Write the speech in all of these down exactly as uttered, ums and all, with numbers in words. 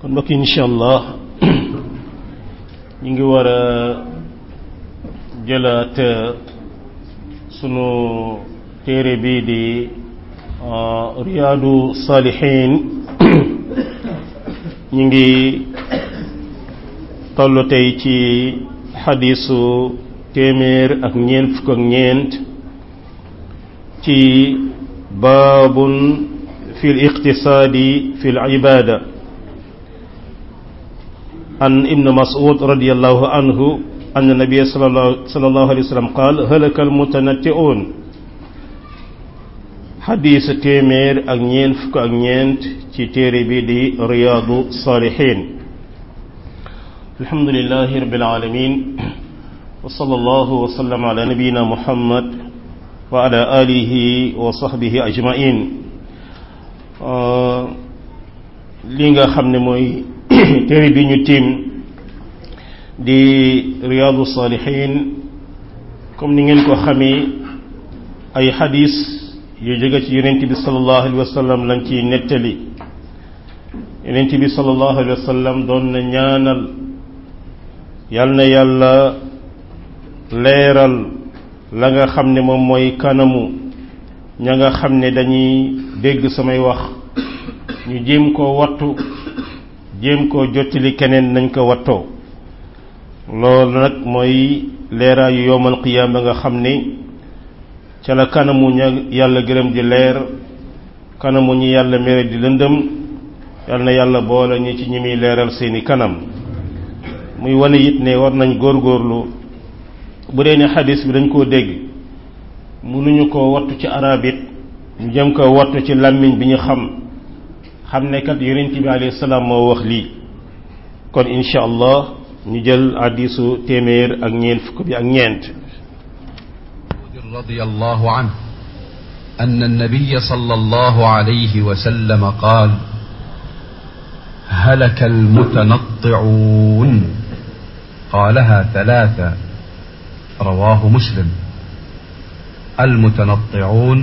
kon mbokk yi incha allah ñu ngi war a jëlaat sunu téere bii di riyaadu saalihiin ñu ngi tollu tey ci xadiisu téeméer ak ñeent fukk ak ñeent ci baabun fi l-iqtisaadi fi l-ibaada an ibn Mas'ud radiyallahu anhu anna nabiyya sallallahu alayhi wa sallam qaala halaka al-mutanatti'uun xadiis téeméer ak ñeent fukk ak ñeent ci téere bi di riyaadu saalihiin alhamdulillahi rabbil aalamiin wa sallallahu wa sallam ala nabiyyina muhammad wa ala alihi wa sahbihi ajmain li nga xam ne mooy téere bi ñu tiim di riyaadu saalihiin comme ni ngeen ko xamee ay xadiis yu jóge ci yonent bi sallallahu alayhi wa sallam lañ ciy nettali yonent bi sallallahu alayhi wa sallam doon na ñaanal yal na yàlla leeral la nga xam ne moom mooy kanamu ña nga xam ne dañuy dégg samay wax ñu jéem koo wattu jéem koo jottali keneen nañ ko wattoo loolu nag mooy leeraayu yowmal qiyaama nga xam ne ca la kanamu ña yàlla gërëm di leer kanamu ñi yàlla mere di lëndëm yal na yàlla boole ñi ci ñi muy leeral seeni kanam muy wane it ne war nañ góorgóorlu bu dee ne xadis bi dañ koo dégg mënuñu koo wattu ci arab it ñu jëm ko wattu ci làmmiñ bi ñu xam xam ne kat yonent bi alayhi salaam moo wax lii kon insha allah ñu jël hadisu téeméer ak ñeent fukk bi ak ñeent radiyallahu anhu anna an-nabiy sallallahu alayhi wa sallam qaala halaka al-mutanatti'un qaalaha thalatha rawaahu muslim al-mutanatti'un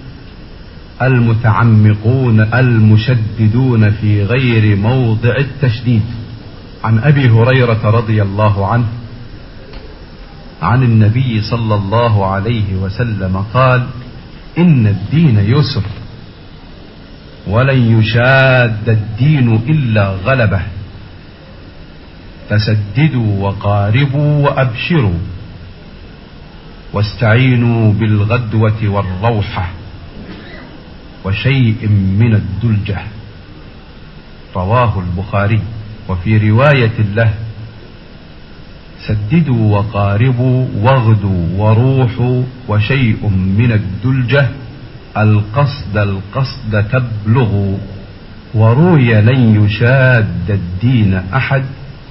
المتعمقون المشددون في غير موضع التشديد. عن أبي هريرة رضي الله عنه عن النبي صلى الله عليه وسلم قال إن الدين يسر ولن يشاد الدين إلا غلبه فسددوا وقاربوا وأبشروا واستعينوا بالغدوة والروحة وشيء من الدلجة. رواه البخاري. وفي رواية له سددوا وقاربوا واغدوا وروحوا وشيء من الدلجة القصد القصد تبلغوا. وروي لن يشاد الدين أحد.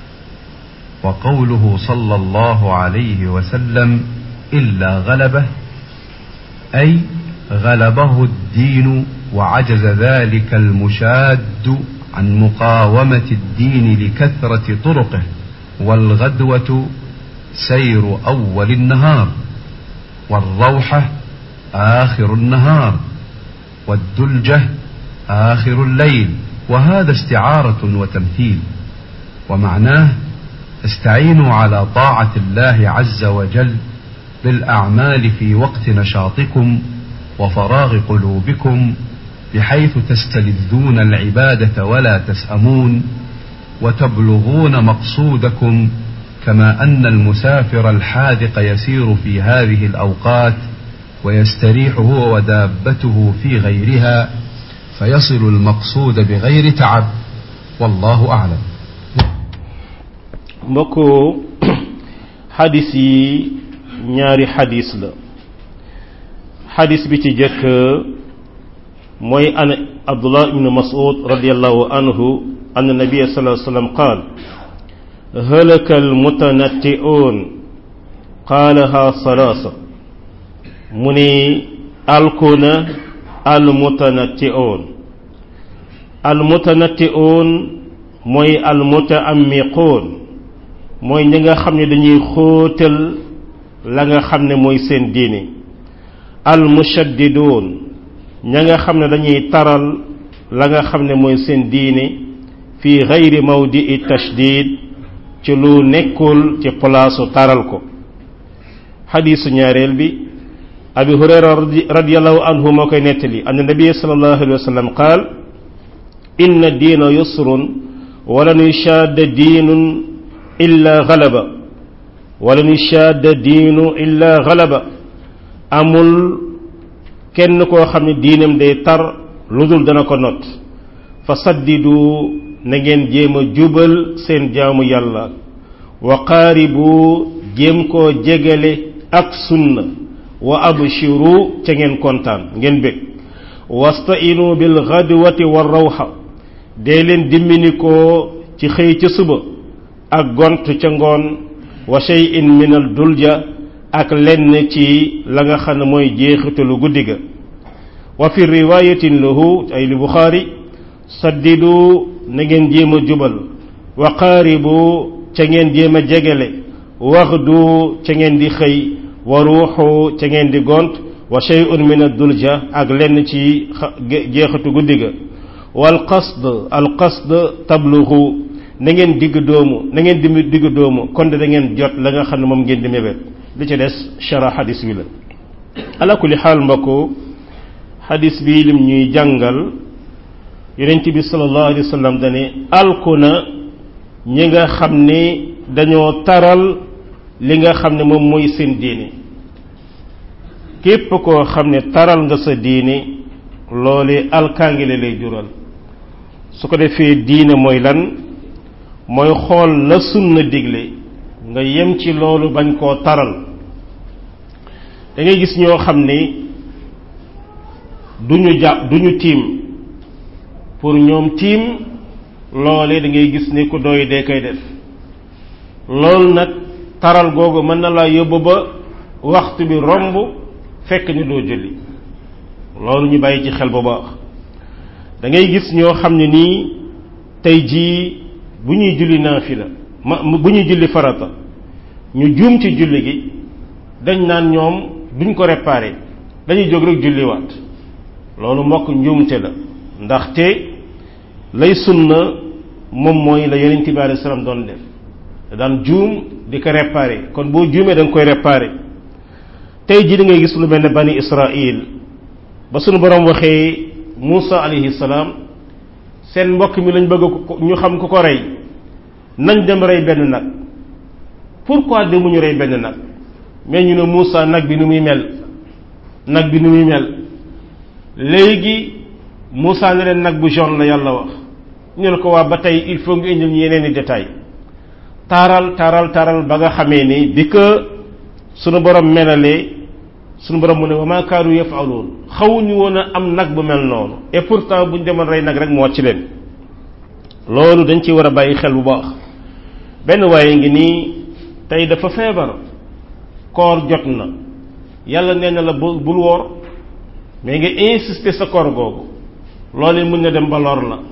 وقوله صلى الله عليه وسلم إلا غلبه أي غلبه الدين وعجز ذلك المشاد عن مقاومة الدين لكثرة طرقه. والغدوة سير أول النهار والروحة آخر النهار والدلجة آخر الليل. وهذا استعارة وتمثيل ومعناه استعينوا على طاعة الله عز وجل بالأعمال في وقت نشاطكم وفراغ قلوبكم بحيث تستلذون العبادة ولا تسأمون وتبلغون مقصودكم كما أن المسافر الحاذق يسير في هذه الأوقات ويستريح هو ودابته في غيرها فيصل المقصود بغير تعب. والله أعلم. mbokku xadis yi ñaari xadis la xadis bi ci jëkk mooy an Abdullah ibn Mas'ud radiyallahu anhu anna nabiyya sallallahu alayhi wa sallam qaal halaka al-mutanatti'un qaalaha salaasa mu ni alkuna al-mutanatti'un al-mutanatti'un mooy al-mutaammiqun mooy ñi nga xam ne dañuy xóotal la nga xam ne mooy seen diine. al-mushaddiduun ña nga xam ne dañuy taral la nga xam ne mooy seen diine fi gayri mawdi'i tashdid ci lu nekkul ci palaasu taral ko xadiisu ñaareel bi abi hurayra radiyallahu anhu moo koy nettali anna nabiyya sallallahu alayhi wa sallam qaal inna diina yusrun walan yushaadda diinun illa galaba walan yushaadda diinu illa galaba amul kenn koo xam ne diinam day tar lu dul dana ko not fa saddidu na ngeen jéem a jubal seen jaamu yàlla wa qaaribu jéem koo jegale ak sunna wa abshiru ca ngeen kontaan ngeen bég wasta'inu bil ghadwati war rawha dee leen dimmini ko ci xëy ca suba ak gont ca ngoon wa shay'in min al dulja ak lenn ci la nga xam ne mooy jeexitalu guddi ga wa fi riwayatin lahu ay li Buxaari saddidu na ngeen jéem a jubal wa qaaribu ca ngeen jéem a jegele waxdu ca ngeen di xëy wa ruuxu ca ngeen di gont wa shay'un min ad-dulja ak lenn ci jeexatu guddi ga wal qasd al qasd tablughu na ngeen digg doomu na ngeen di digg doomu kon da ngeen jot la nga xam ne moom ngeen di mébét li ci des shara xadis bi la ala kulli xaal mbokk xadis bi lim ñuy jàngal yonent bi sallallahu alayhi wa sallam dane alku na ñi nga xam ne dañoo taral li nga xam ne moom mooy seen diine képp koo xam ne taral nga sa diine loolee alkaangi la lay jural su ko defee diine mooy lan mooy xool la sunna digle nga yem ci loolu bañ koo taral da ngay gis ñoo xam ne duñu jàpp duñu tiim pour ñoom tiim loole da ngay gis ne ku doy dee koy def loolu nag taral googu mën na laa yóbbu ba waxtu bi romb fekk ni doo julli loolu ñu bàyyi ci xel bu baax da ngay gis ñoo xam ne nii tey jii bu ñuy julli naafila ma bu ñuy julli farata ñu juum ci julli gi dañ naan ñoom duñ ko réparer dañuy jóg rek julliwaat loolu mbokk njuumte la ndaxte lay sunna moom mooy la yonent bi alayhi salaam doon def da daan juum di ko réparer kon boo juumee da nga koy réparer tey jii da ngay gis lu mel ne bani Israël ba sunu borom waxee Muusa alayhi salaam seen mbokk mi lañ bëgg ko ñu xam ku ko rey nañ dem rey benn nag pourquoi demuñu rey benn nag mais ñu ne Muusa nag bi nu muy mel nag bi nu muy mel léegi Muusa ne leen nag bu jaune la yàlla wax ñu ne ko waa ba tey il faut nga indil ñu yeneen i détails taaral taaral taaral ba nga xamee ni bi ko sunu borom melalee sunu borom mu ne wa maa kaanu yaf'aluun xawuñu woon a am nag bu mel noonu et pourtant buñ demoon rey nag rek mu wàcc leen loolu dañ ci war a bàyyi xel bu baax benn waaye ngi nii tey dafa feebar koor jot na yàlla nee na la bul bul woor mais nga insister sa koor googu loolu mën na dem ba lor la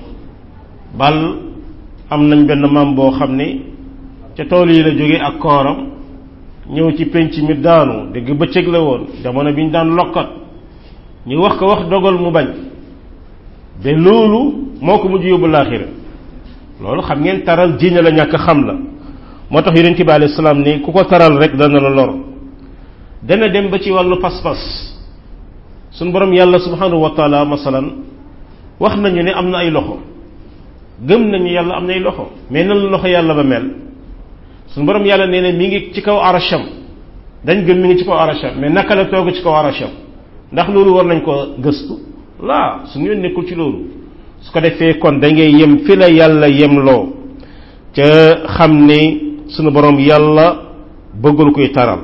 bal am nañ benn maam boo xam ne ca tool yi la jóge ak kooram ñëw ci penc mi daanu dégg bëccëg la woon jamono bi ñu daan lokkat ñu wax ko wax dogal mu bañ ba loolu moo ko mujj yóbbu laaxira loolu xam ngeen taral jiina la ñàkk xam la moo tax yonent bi alayhi salaam ni ku ko taral rek dana la lor dana dem ba ci wàllu pas-pas suñu borom yàlla subhanahu wa taala masalan wax nañu ne am na ay loxo gëm nañu yàlla am na ay loxo mais nan la loxo yàlla ba mel suñu borom yàlla nee na mi ngi ci kaw arasham dañ gëm mi ngi ci kaw arasham mais naka la toog ci kaw arasham ndax loolu war nañ ko gëstu laa suñu yoon nekkul ci loolu su ko defee kon da ngay yem fi la yàlla yemloo ca xam ni suñu borom yàlla bëggul koy taral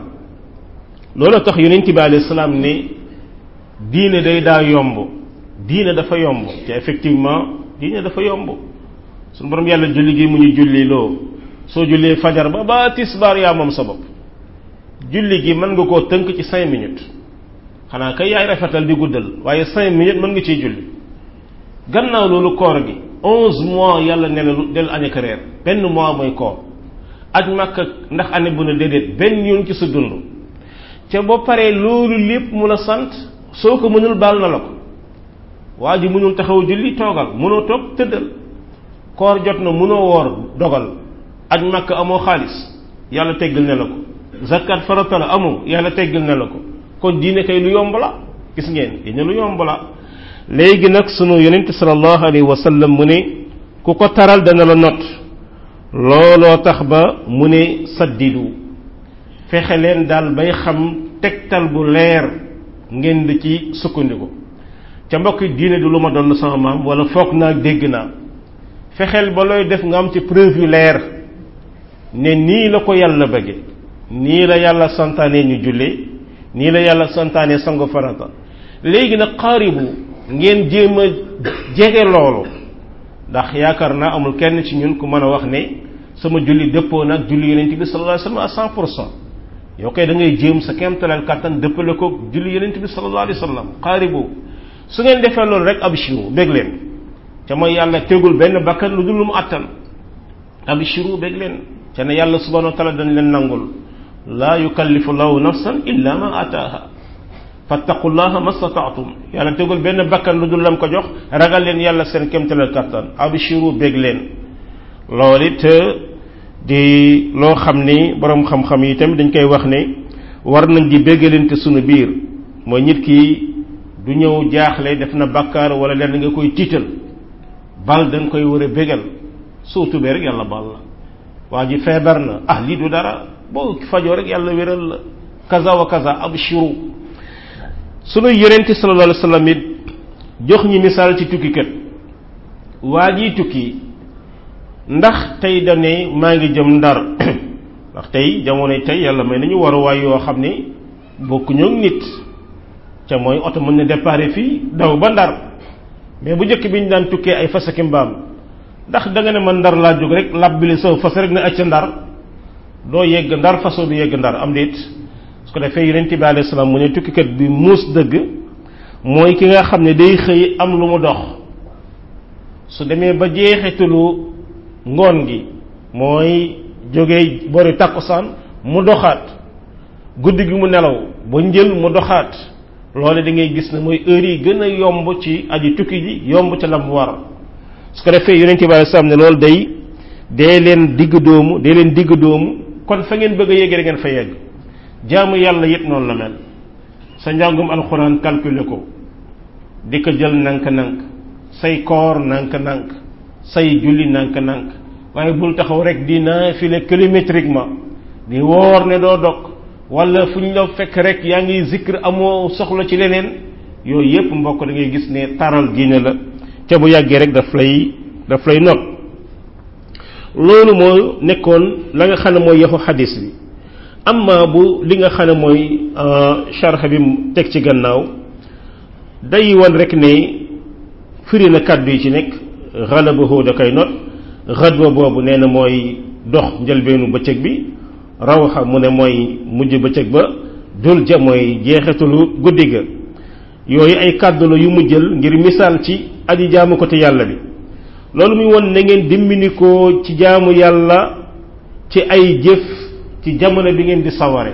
loolu tax yonent bi alayhi salaam ne diine day daa yomb diine dafa yomb te effectivement diine dafa yomb suñu borom yàlla julli gi mu ñu julli loo soo jullee fajar ba ba tisbaar yaa moom sa bopp julli gi mën nga koo tënk ci cinq minutes xanaa kay yaay rafetal di guddal waaye cinq minutes mën nga ciy julli gannaaw loolu koor gi onze mois yàlla ne la del aña ka reer benn mois mooy koor aj Makka ndax année bu ne déedéet benn yoon ci sa dund ca boo paree loolu lépp mu la sant soo ko mënul baal na la ko waa ji mënul taxaw julli toogal mënoo toog tëddal koor jot na mënoo woor dogal aj makka amoo xaalis yàlla teggal ne la ko zakat farata la amoo yàlla teggal ne la ko kon diine kay lu yomb la gis ngeen diine lu yomb la léegi nag sunu yonente sallallahu alayhi wa sallam mu ne ku ko taral dana la not looloo tax ba mu ne saddidu fexe leen daal bay xam tegtal bu leer ngeen di ci sukkandiku ca mbokk diine du lu ma doon sama maam wala foog naa dégg naa fexeel ba looy def nga am ci preuve yu leer ne nii la ko yàlla bëgge nii la yàlla santaane ñu jullee nii la yàlla santaane sangu farata léegi nag xaaribu ngeen jéem a jege loolu ndax yaakaar naa amul kenn ci ñun ku mën a wax ne sama julli dëppoo nag julli yonent bi sallallahu alayhi wasallam à cent pour cent yow kay da ngay jéem sa kéemtalal kàttan dëppale ko julli yonent bi sallallahu alayhi wasallam xaaribu su ngeen defee loolu rek abshiru bég leen ca mooy yàlla tegul benn bakkan lu dul lu mu àttan abshiru bég leen ca ne yàlla subhanahu wa taala dañ leen nangul laa yukallifu llahu nafsan illa ma ataaha fattaqullaha mastata'tum yàlla tegul benn bakkan lu dul lam ko jox ragal leen yàlla seen kéemtalal kàttan abshiru bég leen loolu it di loo xam ni borom xam-xam yi tamit dañ koy wax ne war nañ di béggalante sunu biir mooy nit ki du ñëw jaaxle def na bakkaar wala leen nga koy tiital bal dañ koy war a bégal soo tubee rek yàlla bal la waa ji feebar na ah lii du dara boo fajoo rek yàlla wéral la kaza wa kaza abshiru sunu yonente sallallahu alayhi wasallam it jox ñi misaal ci tukkikat waa ji tukki ndax tey dane maa ngi jëm ndar ndax tey jamonoy tey yàlla may nañu waruwaay yoo xam ne bokkuñu nit ca mooy oto mën na départ fii daw ba ndar mais bu njëkk bi ñu daan tukkee ay fas ak mbaam ndax da nga ne man ndar laa jóg rek labbili saw fas rek ne acca ndar doo yegg ndar fasoo bi yegg ndar am déet su ko defee yonent bi alayhi salaam mu ne tukkikat bi muus dëgg mooy ki nga xam ne day xëy am lu mu dox su demee ba jeexitalu ngoon gi mooy jógee bori takkusaan mu doxaat guddi gi mu nelaw ba njël mu doxaat loole da ngay gis ne mooy heure yi gën a yomb ci aji tukki ji yomb ci lam war su ko defee yonent bi alayhi salaam ne loolu day dee leen digg doomu dee leen digg doomu kon fa ngeen bëgg a yegg da ngeen fa yegg jaamu yàlla yëpp noonu la mel sa njàngum alxuraan calculer ko di ko jël nank-nank say koor nank-nank say julli nank-nank waaye bul taxaw rek di naafile kilométriquement di woor ne doo dog wala fu ñu la fekk rek yaa ngi zikr amoo soxla ci leneen yooyu yépp mbokk da ngay gis ne taral diine la te bu yàggee rek daf lay daf lay not loolu moo nekkoon la nga xam ne mooy yaxu xadis bi amma bu li nga xam ne mooy sharh bi mu teg ci gannaaw day wan rek ne firi na kàddu yi ci nekk xalabahu da koy not xadwa boobu nee na mooy dox njëlbeenu bëccëg bi rawxa mu ne mooy mujj bëccëg ba dul ja mooy jeexitalu guddi ga yooyu ay kàddu la yu mu jël ngir misaal ci aji jaamu ko te yàlla bi loolu muy won na ngeen dimbali ko ci jaamu yàlla ci ay jëf ci jamono bi ngeen di saware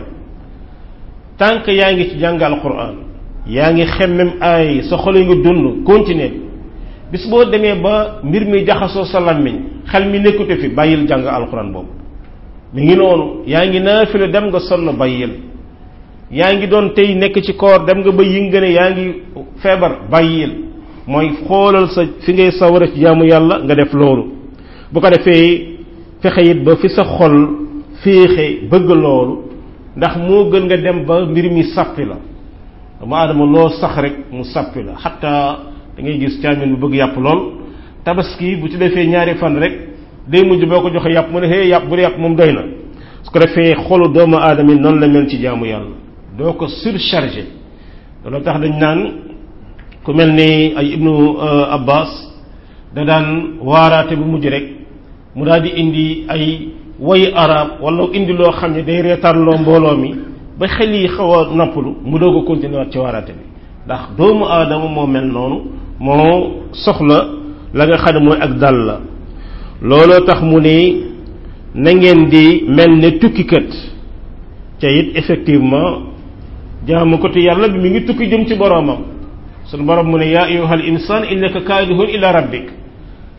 tànk yaa ngi ci jàng alquran yaa ngi xemmem ay sa xol ngi dund continuer bis boo demee ba mbir mi jaxasoo sa làmmiñ xel mi nekkute fi bàyyil jàng alquran boobu mi ngi noonu yaa ngi naafila dem nga sonn bàyyil yaa ngi doon tey nekk ci koor dem nga ba yëngane yaa ngi feebar bàyyil mooy xoolal sa fi ngay sawara ci jaamu yàlla nga def loolu bu ko defee fexe it ba fi sa xol féexe bëgg loolu ndax moo gën nga dem ba mbir mi sàppi la dama adama loo sax rek mu sàppi la xataa da ngay gis caamin bu bëgg yàpp lool tabaski bu ci defee ñaari fan rek day mujj boo ko joxe yàpp mu ne hee yàpp bu dee yàpp moom doy na su ko defee xolu doomu aadama yi noonu la mel ci jaamu yàlla doo ko surchargé loolu tax dañ naan ku mel ni ay ibnu abbas da daan waaraate bu mujj rek mu daal di indi ay way arab wala indi loo xam ne day reetaanloo mbooloo mi ba xel yi xaw a noppalu mu doog a continuer waat ci waaraate bi ndax doomu aadama moo mel noonu moo soxla la nga xam ne mooy ak dal la looloo tax mu ne na ngeen di mel ne tukkikat te it effectivement jaamu ko te yàlla bi mi ngi tukki jëm ci boroomam sunu borom mu ne yaa ayyuhal insaan innaka kaadihun ila rabbik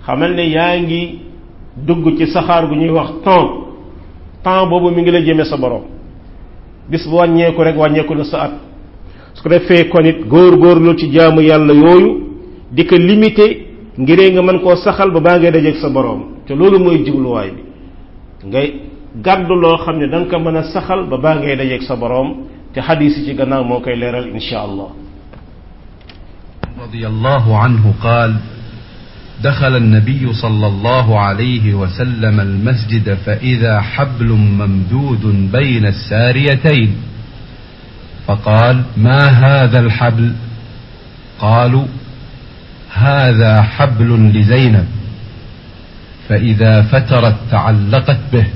xamal ne yaa ngi dugg ci saxaar gu ñuy wax temps temps boobu mi ngi la jëme sa borom bis bu wàññeeku rek wàññeeku na sa at su ko defee kon it góor-góorlu ci jaamu yàlla yooyu di ko limité ngiree nga mën koo saxal ba baa ngay dajeeg sa borom te loolu mooy jubluwaay bi ngay gàddu loo xam ne da nga ko mën a saxal ba baa ngay dajeeg sa borom te xadiis yi ci gannaaw moo koy leeral insha allah. radiyallahu anhu qaal دخل النبي صلى الله عليه وسلم المسجد فإذا حبل ممدود بين الساريتين فقال ما هذا الحبل؟ قالوا هذا حبل لزينب فإذا فترت تعلقت به.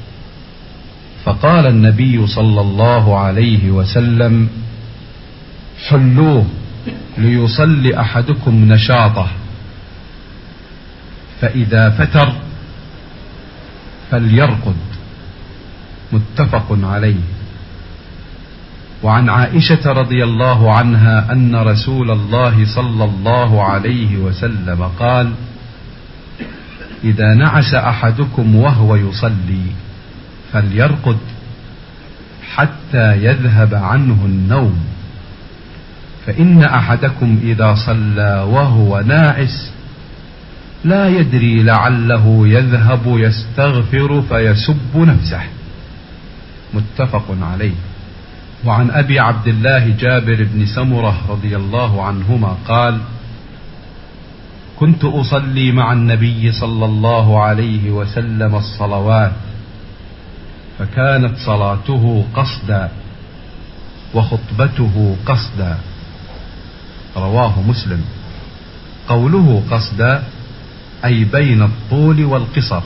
فقال النبي صلى الله عليه وسلم حلوه ليصلي أحدكم نشاطه فإذا فتر فليرقد. متفق عليه. وعن عائشة رضي الله عنها أن رسول الله صلى الله عليه وسلم قال إذا نعس أحدكم وهو يصلي فليرقد حتى يذهب عنه النوم فإن أحدكم إذا صلى وهو ناعس لا يدري لعله يذهب يستغفر فيسب نفسه. متفق عليه. وعن أبي عبد الله جابر بن سمرة رضي الله عنهما قال كنت أصلي مع النبي صلى الله عليه وسلم الصلوات فكانت صلاته قصدا وخطبته قصدا. رواه مسلم. قوله قصدا أي بين الطول والقصر.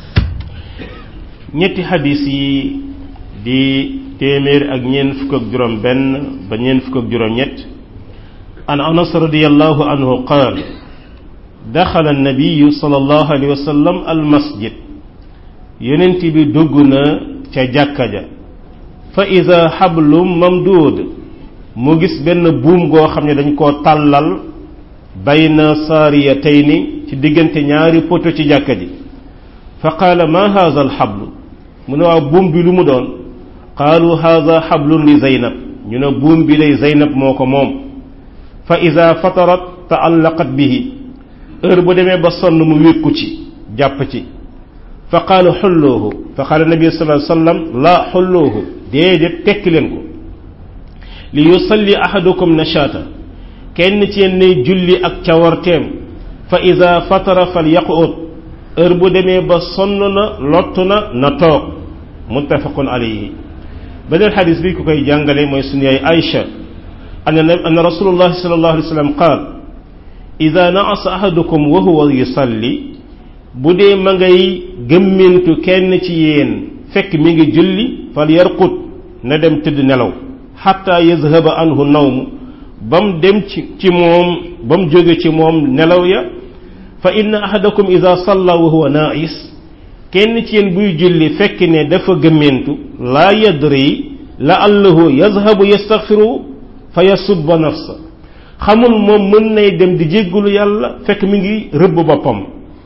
ñetti xadis yi di téeméer ak ñeent fukk ak juróom benn ba ñeent fukk ak juróom ñett an anas radiyallahu anhu qaal daxala annabiyu sallallahu alayhi wa sallam almasjid yonent bi dugg na ca jàkka ja fa ida xablum mamduud mu gis benn buum goo xam ne dañ koo tàllal bayna saariyatayni ci diggante ñaari poto ci jàkka ji fa qaala ma haza alxablu mu ne waa buum bi lu mu doon qaalu haza xablun li zaynab ñu ne buum bi lay zaynab moo ko moom fa ida fatarat taallaqat bihi heure bu demee ba sonn mu wékku ci jàpp ci fa qaala xulloohu fa qaala nabi sallallahu alayhi wa sallam la xulloohu déedéet tekki leen ko li yusalli ahadukum nashaata kenn ci yéen ne julli ak cawarteem fa ida fatara fal yaqud heure bu demee ba sonn na lott na na toog muttafaqun alayhi. beneen xadis bi ku koy jàngale mooy sunu yaay Aïcha anna rasulullahi sallallahu alayhi wa sallam qaal ida naasa ahadukum wa huwa yusalli bu dee ma ngay gëmmintu kenn ci yéen fekk mi ngi julli fal yarqud na dem tëdd nelaw xatta yazhaba anhu nawm ba mu dem ci ci moom ba mu jóge ci moom nelaw ya fa inna ahadakum ida salla wa huwa naa'is kenn ci yéen buy julli fekk ne dafa gëmmentu laa yadri la'allahu yazhabu yastaghfiru fa yasubba nafsa xamul moom mën nay dem di jéggulu yàlla fekk mi ngi rëbb boppam.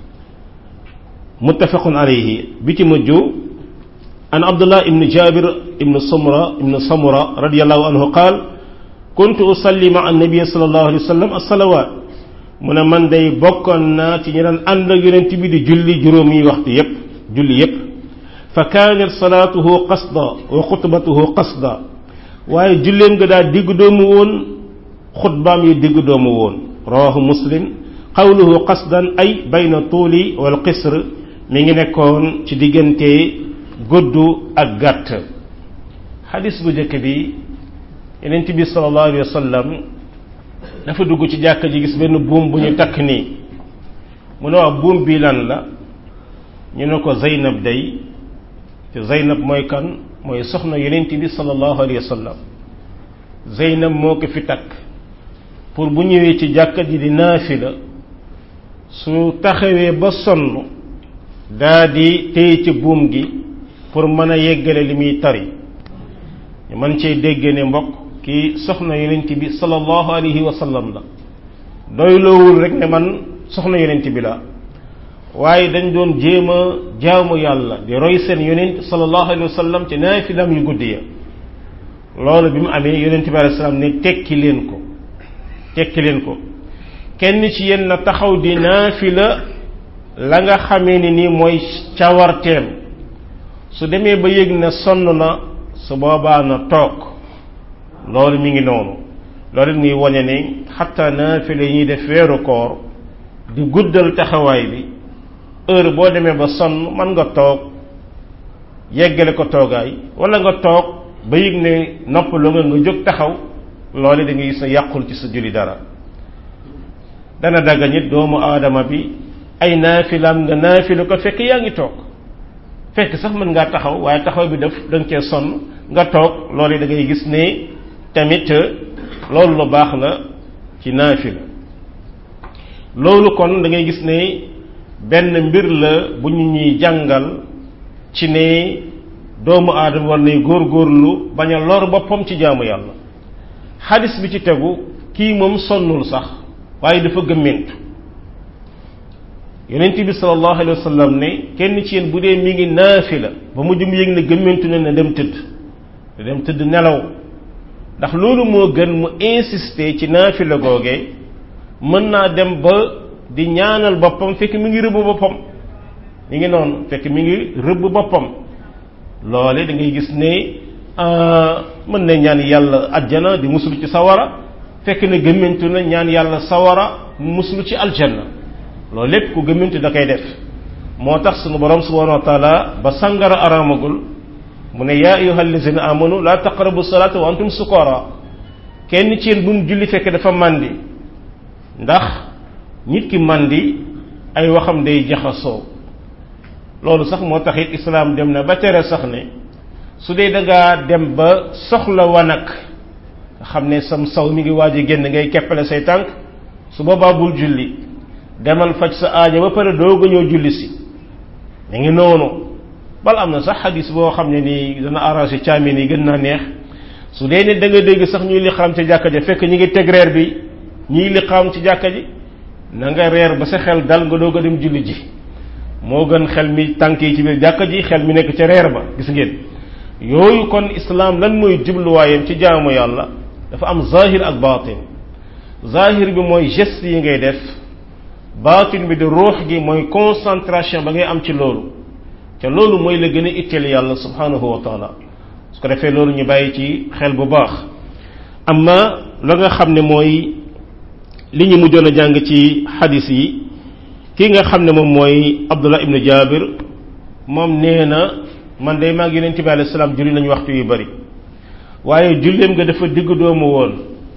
muttafaqun alayhi. bi ci mujj an abdullah ibn jabir ibn samura ibn samura radiyallahu anhu qaal kuntu usalli ma annabi sallallahu alayhi wa sallam as-salawat mu ne man day bokkoon naa ci ñi daan ànd ak yonent bi di julli juróomi waxtu yépp julli yépp fa kaanat salaatuhu qasda wa xutbatuhu qasda waaye julleem nga daa diggu doomu woon xutbaam yi diggu doomu woon. rawahu muslim. qawluhu qasdan ay bayna tuuli wal qisr mi ngi nekkoon ci diggante gudd ak gàtt. xadis bu njëkk bi yonent bi sallallahu alayhi wa sallam dafa dugg ci jàkka ji gis benn buum bu ñu takk nii mu ne wax buum bii lan la ñu ne ko Zeynab day te Zeynab mooy kan mooy soxna yonent bi sallallahu alayhi wa sallam Zeynab moo ko fi takk pour bu ñëwee ci jàkka ji di naafila su taxawee ba sonn daa di téye ci buum gi pour mën a yeggale li muy tari ñu mën cee dégg ne mbokk kii soxna yonent bi sallallahu alayhi wa sallam la doy loowul rek ne man soxna yonent bi la waaye dañ doon jéem a jaamu yàlla di roy seen yonent sallallahu alayhi wa sallam ci naafilam yu guddi ya loolu bi mu amee yonent bi alayhi salaam ne tekki leen ko tekki leen ko kenn ci yéen na taxaw di naafila la nga xamee ni nii mooy cawarteem su demee ba yëg na sonn na su boobaa na toog loolu mi ngi noonu loolu muy wane ne xatta naafila yi ñuy def weeru koor di guddal taxawaay bi heure boo demee ba sonn mën nga toog yeggale ko toogaay wala nga toog ba yëg ne noppalu nga nga jóg taxaw loolu da ngay gis ne yàqul ci sa julli dara dana dagga nit doomu aadama bi ay naafilaam nga naafila ko fekk yaa ngi toog fekk sax mën ngaa taxaw waaye taxaw bi def da nga cee sonn nga toog loolu da ngay gis ne tamit loolu lu baax la ci naafila loolu kon da ngay gis ne benn mbir la bu ñu ñuy jàngal ci ne doomu aadama war nay góorgóorlu bañ a lor boppam ci jaamu yàlla xadis bi ci tegu kii moom sonnul sax waaye dafa gëmmentu yonent bi sallallahu alayhi wa sallam ne kenn ci yéen bu dee mi ngi naafila ba mu jëm yëg ne gëmmentu ne na dem tëdd na dem tëdd nelaw ndax loolu moo gën mu insister ci naafila googee mën naa dem ba di ñaanal boppam fekk mi ngi rëbb boppam mi ngi noonu fekk mi ngi rëbb boppam loole da ngay gis ne mën na ñaan yàlla ajjana di musulu ci sawara fekk ne gëmmentu na ñaan yàlla sawara musulu ci aljanna loolu lépp ku gëmmentu da koy def moo tax sunu borom subhanahu wa taala ba sàngara araamagul mu ne yaa ayyuha allazina amanu la taqrabu salata wa antum sukara kenn ci yéen bu mu julli fekk dafa màndi ndax nit ki màndi ay waxam day jaxasoo loolu sax moo tax it islaam dem na ba tere sax ne su dee da ngaa dem ba soxla wanag nga xam ne sam saw mi ngi waaj a génn ngay keppale say tànk su boobaa bul julli demal faj sa aajo ba pare doog a ñëw julli si mi ngi noonu bal am na sax xadis boo xam ne nii dana arrangé caamin yi gën naa neex su dee ne da nga dégg sax ñuy liqaam ci jàkka ji fekk ñi ngi teg reer bi ñuy liqaam ci jàkka ji na nga reer ba sa xel dal nga doog a dem julli ji moo gën xel mi tànk yi ci biir jàkka ji xel mi nekk ca reer ba gis ngeen yooyu kon islaam lan mooy jubluwaayam ci jaamu yàlla dafa am zahir ak baatin zahir bi mooy geste yi ngay def baatin bi di ruux gi mooy concentration ba ngay am ci loolu te loolu mooy la gën a itteel yàlla subhanahu wa taala su ko defee loolu ñu bàyyi ci xel bu baax amma la nga xam ne mooy li ñu mujjoon a jàng ci xadis yi kii nga xam ne moom mooy Abdullah ibnu Jabir moom nee na man day maag yonent bi alayhi salaam julli nañu waxtu yu bari waaye julleem nga dafa diggu doomu woon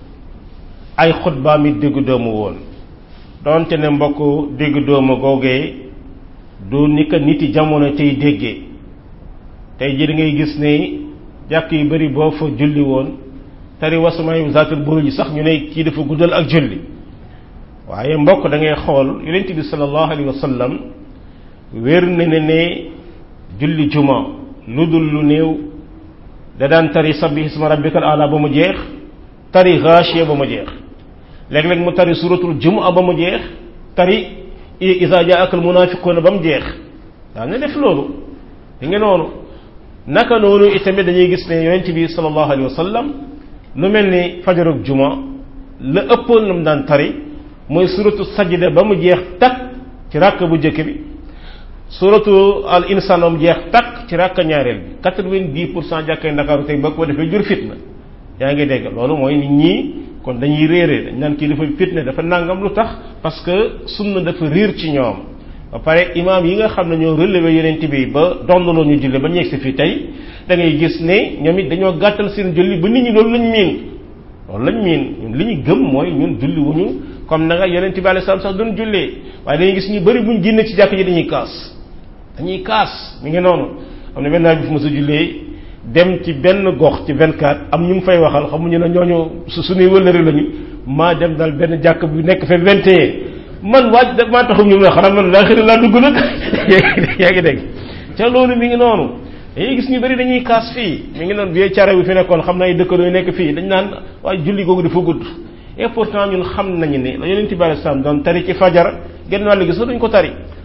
ay xutbaam it diggu doomu woon doonte ne mbokk diggu doomu googee du ni ko nit yi jamono tey déggee tey ji da ngay gis ne jàkk yu bari boo fa julli woon tari wasamayu zaatul buruj ji sax ñu ne kii dafa guddal ak julli waaye mbokk da ngay xool yonent bi sallallahu alayhi wa sallam wér na ne ne julli juma lu dul lu néew da daan tari sabbih isma rabbikal a'la ba mu jeex tari ghashiya ba mu jeex léeg-léeg mu tari suratul jumu'a ba mu jeex tari iza ja'aka al munafiquna ba mu jeex daa na def loolu di nga noonu naka noonu itamit dañuy gis ne yonent bi sallallahu alayhi wa sallam lu mel ni fajarug juma la ëppoon lu mu daan tari mooy suratu sajda ba mu jeex takk ci ràkk bu njëkk bi suratu al insan ba mu jeex takk ci ràkk ñaareel bi quatre-vingt-dix pour cent jàkkee Ndakaaru tey ba ko defee jur fitna yaa ngi dégg loolu mooy nit ñi kon dañuy réeree dañ naan kii dafa fitna dafa nangam lu tax parce que sunna dafa riir ci ñoom ba pare imaam yi nga xam ne ñoo relevé yonent bi ba dondaloo ñu julli ba ñu yegg si fii tey da ngay gis ne ñoom it dañoo gàttal seen julli ba nit ñi loolu lañ miin loolu lañ miin li ñu gëm mooy ñun julli wuñu comme na nga yonent bi alayhi salaam sax doon jullee waaye dañuy gis ñu bëri buñ génne ci jàkk ji dañuy kaas dañuy kaas mi ngi noonu am na benn naa bi fu ma sa jullee dem ci benn gox ci vingt-quatre am ñu mu fay waxal xamuñu ne ñooñu su suñuy wëllëri lañu maa dem daal benn jàkk bi nekk fa vingt et un man waaj da maa taxum ñu ne xanaa man daa xëri laa dugg nag yaa ngi dégg ca loolu mi ngi noonu dañuy gis ñu bëri dañuy kaas fii mi ngi noonu vie care bi fi nekkoon xam na ay dëkkandoo yu nekk fii dañ naan waaye julli googu dafa gudd et pourtant ñun xam nañu ne la yonent bi alayhi salaam doon tari ci fajar genn wàll gi sax duñ ko tari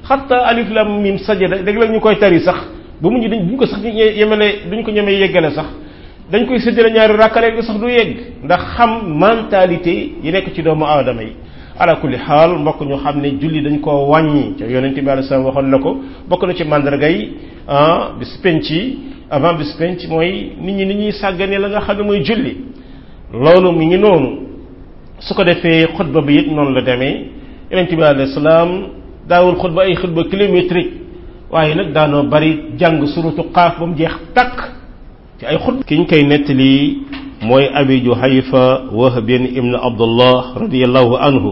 xatta alif lam mim sajada dégg la ñu koy tari sax ba mujj dañ buñ ko sax yemale duñ ko ñemee yeggale sax dañ koy séddale ñaari rakkale sax du yegg ndax xam mentalité yi nekk ci doomu aadama yi ala kulli xaal mbokk ñu xam ne julli dañ koo wàññi ca yonente bi alayhi salaam waxoon na ko bokk na ci mandarga yi ah bis penc yi avant bis penc mooy nit ñi nit ñuy sàggane la nga xam ne mooy julli loolu mi ngi noonu su ko defee xutba bi it noonu la demee yonente bi alayhi salaam daawul xutba ay xutba kilométrique waaye nag daanoo bari jàng suratu qaaf ba mu jeex takk ci ay xutba ki ñu koy nettali mooy abi juhayfa wahb ibn abdullah radiyallahu anhu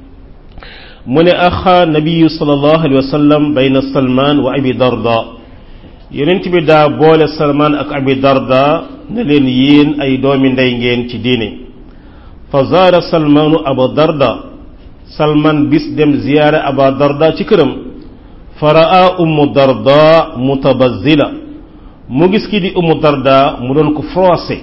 mu ne axa nabiyu sallallahu alayhi wa sallam bayna salman wa abi darda yonent bi daa boole salman ak abi darda ne leen yéen ay doomi ndey ngeen ci diine fa zaara salmanu aba darda salman bis dem ziyaara aba darda ci këram fa raa ummu darda mutabazzila mu gis ki di ummu darda mu doon ko froissé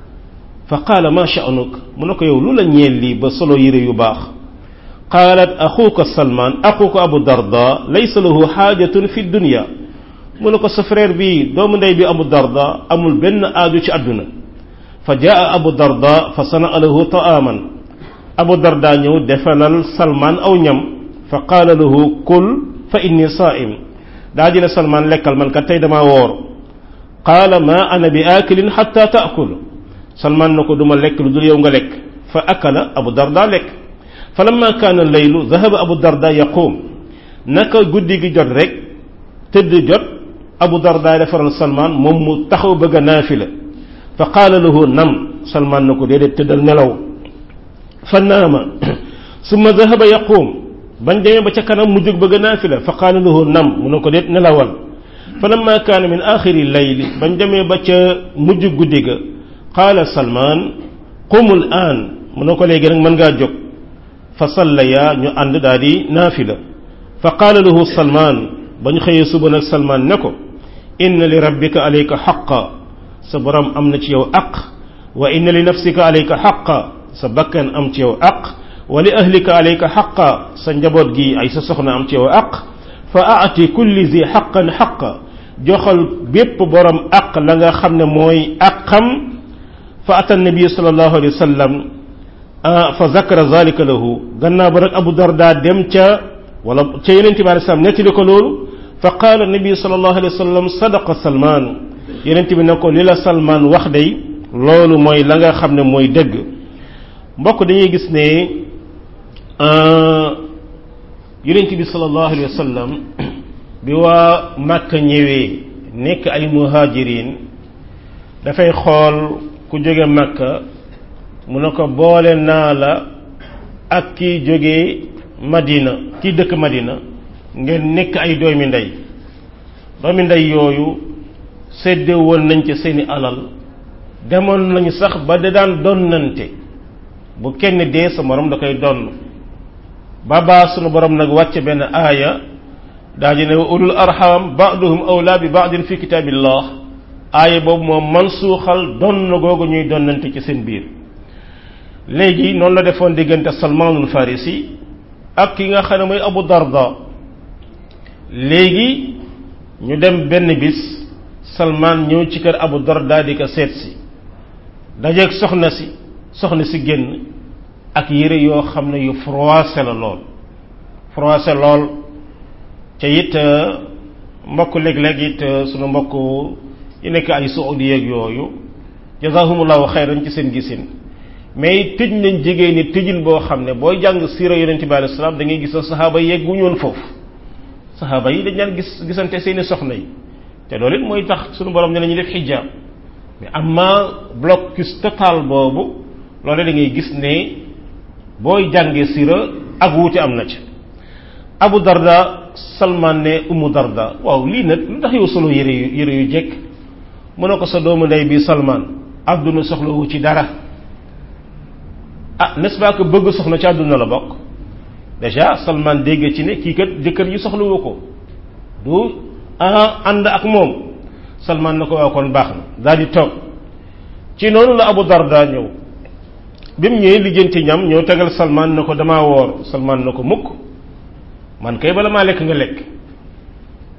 fa qaala ma sha'nuk mu ne ko yow lu la ñeel lii ba solo yére yu baax qaalat axuka salman axuka abu darda laysa lahu xaajatun fi dunya mu ne ko sa frère bi doomu ndey bi abu darda amul benn aaju ci àdduna fa jaa abu darda fa sanaa lahu ta'aman abu darda ñëw defalal salman aw ñam fa qaala lahu kul fa inni saa'im daa ji ne salman lekkal man kat tey damaa woor qaala ma ana bi aakilin xatta taakul salman na ko duma lekk lu dul yow nga lekk fa akala abu darda lekk fa lamma kaana laylu dahaba abu darda yaquum naka guddi gi jot rek tëdd jot abu darda defaral salman moom mu taxaw bëgg a naafila fa qaala lahu nam salman na ko déedéet tëddal nelaw fa naama summa dahaba yaquum bañ demee ba ca kanam mu jóg bëgg a naafila fa qaala lahu nam mu ne ko déet nelawal fa lamma kaana min axiri layli bañ demee ba ca mujj guddi ga qaala salman qumul aan mu ne ko léegi nag mën ngaa jóg fa sallaya ñu ànd daal di naafila fa qaala lahu salman ba ñu xëyee suba nag salman ne ko inna li rabbika alayka xaqa sa borom am na ci yow aq wa inna li nafsika alayka xaqa sa bakkan am ci yow aq wa li ahlika alayka xaqa sa njaboot gi ay sa soxna am ci yow aq fa aati kulli zi xaqan xaqa joxal bépp borom aq la nga xam ne mooy aqam fa ata nabi sallallahu alayhi wa sallam fa zakara zalika lahu gannaaw ba rek abu darda dem ca wala ca yonente bi alayhi salaam nettali ko loolu fa qaala nabi sallallahu alayhi wa sallam sadaqa salman yonente bi ne ko li la salman wax day loolu mooy la nga xam ne mooy dëgg mbokk dañuy gis ne yonente bi sallallahu alayhi wa sallam bi waa Makka ñëwee nekk ay muhajirin dafay xool ku jóge Makka mu ne ko boole naa la ak ki jóge Madina ki dëkk Madina ngeen nekk ay doomi ndey doomi ndey yooyu sedde woon nañ ci seeni alal demoon nañu sax ba da daan donnante bu kenn dee sa morom da koy donn ba baa sunu borom nag wàcce benn aaya daa ji ne wa ulul arham ba'duhum awla bi ba'din fi kitaabillah aaya boobu moom man suuxal donn googu ñuy donnante ci seen biir léegi noonu la defoon diggante Salmaanul Farisi ak ki nga xam ne mooy Abu Darda léegi ñu dem benn bis Salmaan ñëw ci kër Abu Darda di ko seet si dajeeg soxna si soxna si génn ak yére yoo xam ne yu froissé la lool froissé lool ca it mbokk léeg-léeg it sunu mbokk yi nekk ay saudi yeeg yooyu jazahumullahu xayran ci seen gisin mais tëj nañ jigéen ñi tëjin boo xam ne booy jàng siira yonent bi alayhi salaam da ngay gis saxaaba yi yegguñu woon foofu saxaaba yi dañ daan gis gisante seeni soxna yi te loolu it mooy tax sunu borom ne la ñuy def xijaab mais amma blocus total boobu loolu da ngay gis ne booy jàngee siira ak wuute am na ci Abu Darda Salman ne Ummu Darda waaw lii nag lu tax yow solo yére yu yére yu jekk mu ne ko sa doomu ndey bi Salman àdduna soxlawu ci dara ah n'est-ce pas que bëgg soxna ci àdduna la bokk déjà Salman dégg ci ne kii kat jëkkër ji soxlawu ko du ah ànd ak moom Salman na ko waaw kon baax na daal di toog ci noonu la Abu Darda ñëw bi mu ñëwee lijjanti ñam ñëw tegal Salman na ko damaa woor Salman na ko mukk man kay bala maa lekk nga lekk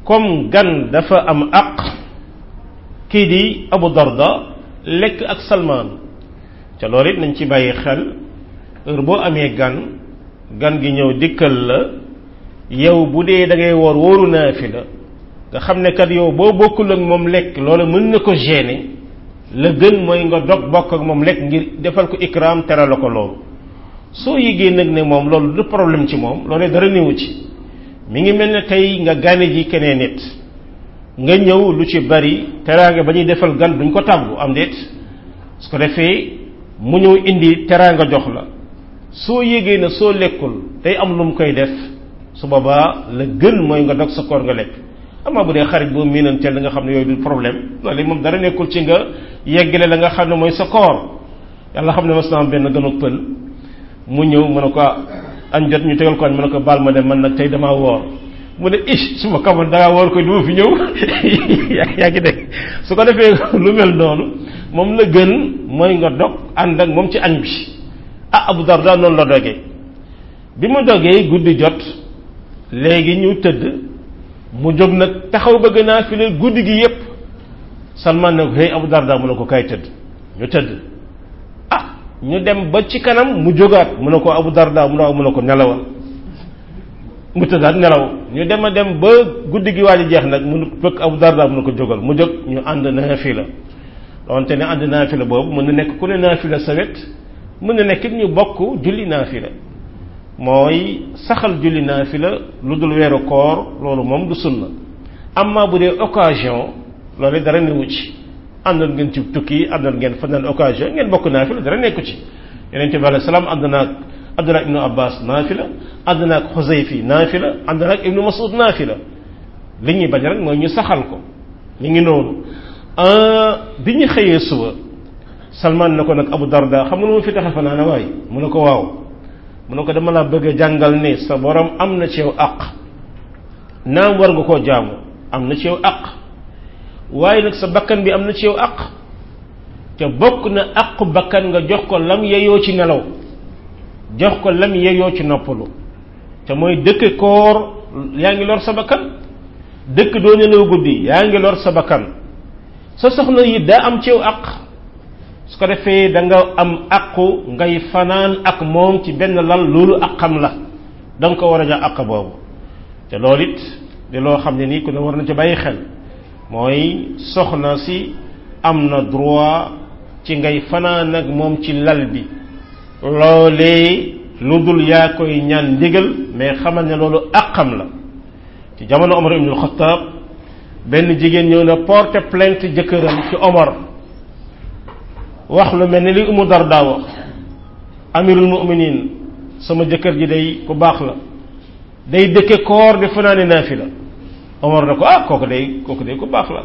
comme gan dafa am aq kii di Abu Darda lekk ak Salmaan ca loolu it nañ ci bàyyi xel heure boo amee gan gan gi ñëw dikkal la yow bu dee da ngay woor wóoru naafila nga xam ne kat yow boo bokkul ak moom lekk loolu mën na ko gêner la gën mooy nga dog bokk ak moom lekk ngir defal ko ikram teral la ko loolu soo yëgee nag ne moom loolu du problème ci moom loolee dara néewu ci mi ngi mel ne tey nga gane ji keneen nit nga ñëw lu ci bari teraanga ba ñuy defal gan duñ ko tàggu am déet su ko defee mu ñëw indi teraanga jox la soo yégee na soo lekkul day am lu mu koy def su boobaa la gën mooy nga dog sa koor nga lekk amaa bu dee xarit boo miinanteel la nga xam ne yooyu du problème loolu moom dara nekkul ci nga yeggale la nga xam ne mooy sa koor yàlla xam ne mas na am benn ganu pël mu ñëw mu ne ko añ jot ñu tegal ko añ mu ne ko baal ma dem man nag tey damaa woor mu ne ish su ma kamoon dangaa woor koy duma fi ñëw yaa ngi dégg su ko defee lu mel noonu moom la gën mooy nga dog ànd ak moom ci añ bi ah Abu Darda noonu la dogee bi mu dogee guddi jot léegi ñu tëdd mu jóg nag taxaw bëgg naa fi la guddi gi yépp Salman ne ko hey Abu Darda mu ne ko kay tëdd ñu tëdd ah ñu dem ba ci kanam mu jógaat mu ne ko Abu Darda mu ne mu ne ko nelawal mu tëddaat nelaw ñu dem a dem ba guddi gi waa ji jeex nag mu fekk Abu Darda mu ne ko jógal mu jóg ñu ànd naafila donte ne ànd naafila boobu mën na nekk ku ne naafila sa wet mën na nekk it ñu bokk julli naafila mooy saxal julli naafila lu dul weeru koor loolu moom du sunna amma bu dee occasion loolu dara newu ci àndoon ngeen ci tukki àndoon ngeen fanaan occasion ngeen bokk naafila dara nekku ci Yonent bi alayhi salaam ànd naag Abdullah ibnu Abbas naafila ànd naag Xuzayfi naafila ànd naag ibnu Mas'ud naafila li ñuy bañ rek mooy ñu saxal ko ñu ngi noonu bi ñu xëyee suba Salman na ko nag Abu Darda xam nga lu ma fi tax a fanaan waay mu ne ko waaw mu ne ko dama laa bëgg a jàngal ne sa borom am na ci yow àq naam war nga koo jaamu am na ci yow àq waaye nag sa bakkan bi am na ci yow àq te bokk na àqu bakkan nga jox ko lam yeyoo ci nelaw jox ko lam yeyoo ci noppalu te mooy dëkk koor yaa ngi lor sa bakkan dëkk doo nelaw guddi yaa ngi lor sa bakkan sa soxna yi daa am ci yow àq su ko defee da nga am àqu ngay fanaan ak moom ci benn lal loolu àqam la da nga ko war a jox àq boobu te loolu it di loo xam ne nii ku ne war na ci bàyyi xel mooy soxna si am na droit ci ngay fanaan ak moom ci lal bi loolee lu dul yaa koy ñaan ndigal mais xamal ne loolu àqam la ci jamono Omar ibn al-Khattab benn jigéen ñëw na porter plainte jëkkëram ci Omar wax lu mel ni li Umu Darda wax amirul mu'minin sama jëkkër ji day ku baax la day dëkke koor di fanaane naafila Omar na ko ah kooku day kooku day ku baax la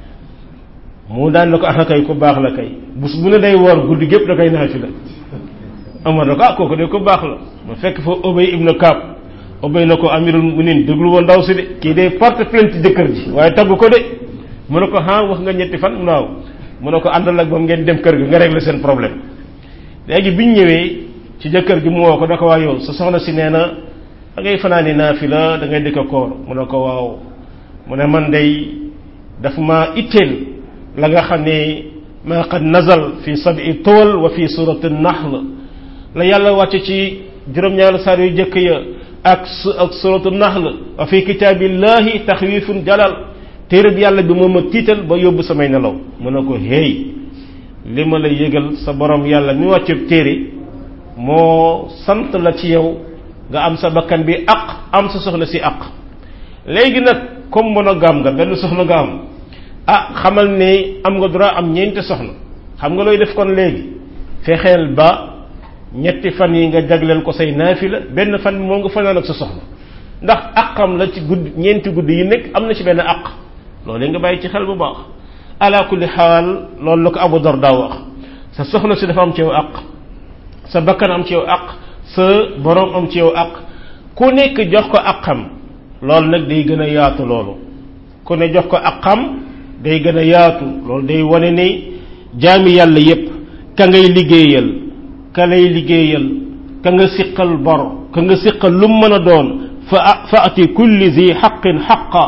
mu daan na ko ah kay ku baax la kay bés bu ne day woor guddi gépp da koy naafila Omar na ko ah kooku day ku baax la ma fekk fa Ubay ibn Kaab Ubay na ko amirul mu'minin déglu woon ndaw si de kii day porte plainte jëkkër ji waaye tagg ko de mu ne ko ah wax nga ñetti fan naaw mu ne ko àndal ak moom ngeen dem kër ga nga régler seen problème léegi biñ ñëwee ci jëkkër ji mu woo ko da ko waa yow sa soxna si nee na da ngay fanaani naafila da ngay dëkk koor mu ne ko waaw mu ne man day dafa ma itteel la nga xam ne ma qad nazal fi sab'i tool wa fi surati nahl la yàlla wàcce ci juróom-ñaari saar yu jëkk ya ak ak suratu nahl wa fi kitaabillahi taxwifun jalal téere bi yàlla bi moom ma tiital ba yóbbu samay nelaw mu ne ko hey li ma la yëgal sa borom yàlla mi wàcce téere moo sant la ci yow nga am sa bakkan bi aq am sa soxna si aq léegi nag comme monogame nga benn soxna nga am ah xamal ne am nga droit am ñeenti soxna xam nga looy def kon léegi fexeel ba ñetti fan yi nga jagleel ko say naafila benn fan bi moo nga fanaan ak sa soxna ndax aqam la ci guddi ñeenti guddi yi nekk am na ci benn aq loolu nga bàyyi ci xel bu baax ala kulli xaal loolu la ko Abu Darda wax sa soxna si dafa am ci yow aq sa bakkan am ci yow aq sa borom am ci yow aq ku nekk jox ko aqam loolu nag day gën a yaatu loolu ku ne jox ko aqam day gën a yaatu loolu day wane ne jaami yàlla yépp ka ngay liggéeyal ka lay liggéeyal ka nga siqal bor ka nga siqal lu mën a doon fa fa ati kulli zi xaqin xaqa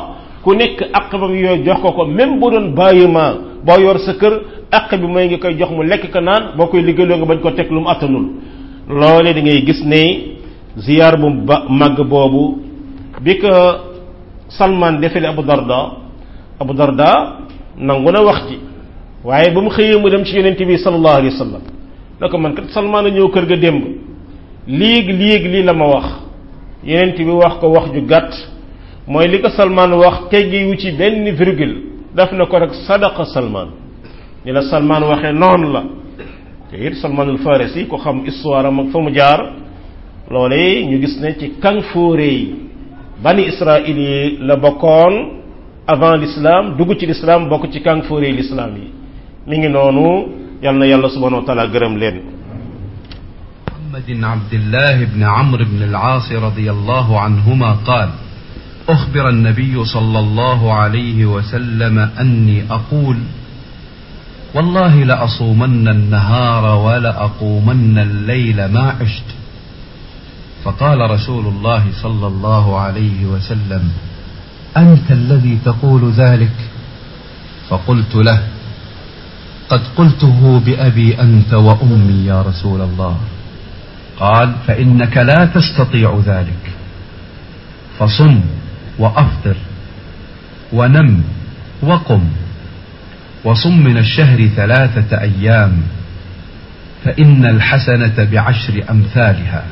ku nekk aq bam yooyu jox ko ko même bu doon bàyyi ma boo yor sa kër aq bi mooy nga koy jox mu lekk ka naan boo koy liggéeyloo nga bañ ko teg lu mu attanul loole da ngay gis ne ziyaar bu ba màgg boobu bi ko Salman defee Abu Darda Abu Darda nangu na wax ci waaye ba mu xëyee mu dem ci yonent bi sallallahu alayhi wa sallam da ko man kat Salman a ñëw kër ga démb léegi léegi lii la ma wax yonent bi wax ko wax ju gàtt mooy li ko Salman wax teggiwu ci benn virgule daf na ko rek sadaqa Salman ni la Salman waxee noonu la te it Salmanul Farisi ko xam histoire am ak fa mu jaar loole ñu gis ne ci kan fóore yi bani Israël yi la bokkoon avant l'islam dugg ci l'islam bokk ci kan fóore yi l'islam yi mi ngi noonu yal na yàlla subhanahu wa taala gërëm leen محمد بن عبد الله بن عمرو بن العاص رضي الله عنهما قال أخبر النبي صلى الله عليه وسلم أني أقول والله لأصومن النهار ولأقومن الليل ما عشت فقال رسول الله صلى الله عليه وسلم أنت الذي تقول ذلك فقلت له قد قلته بأبي أنت وأمي يا رسول الله قال فإنك لا تستطيع ذلك فصم وأفطر ونم وقم وصم من الشهر ثلاثة أيام فإن الحسنة بعشر أمثالها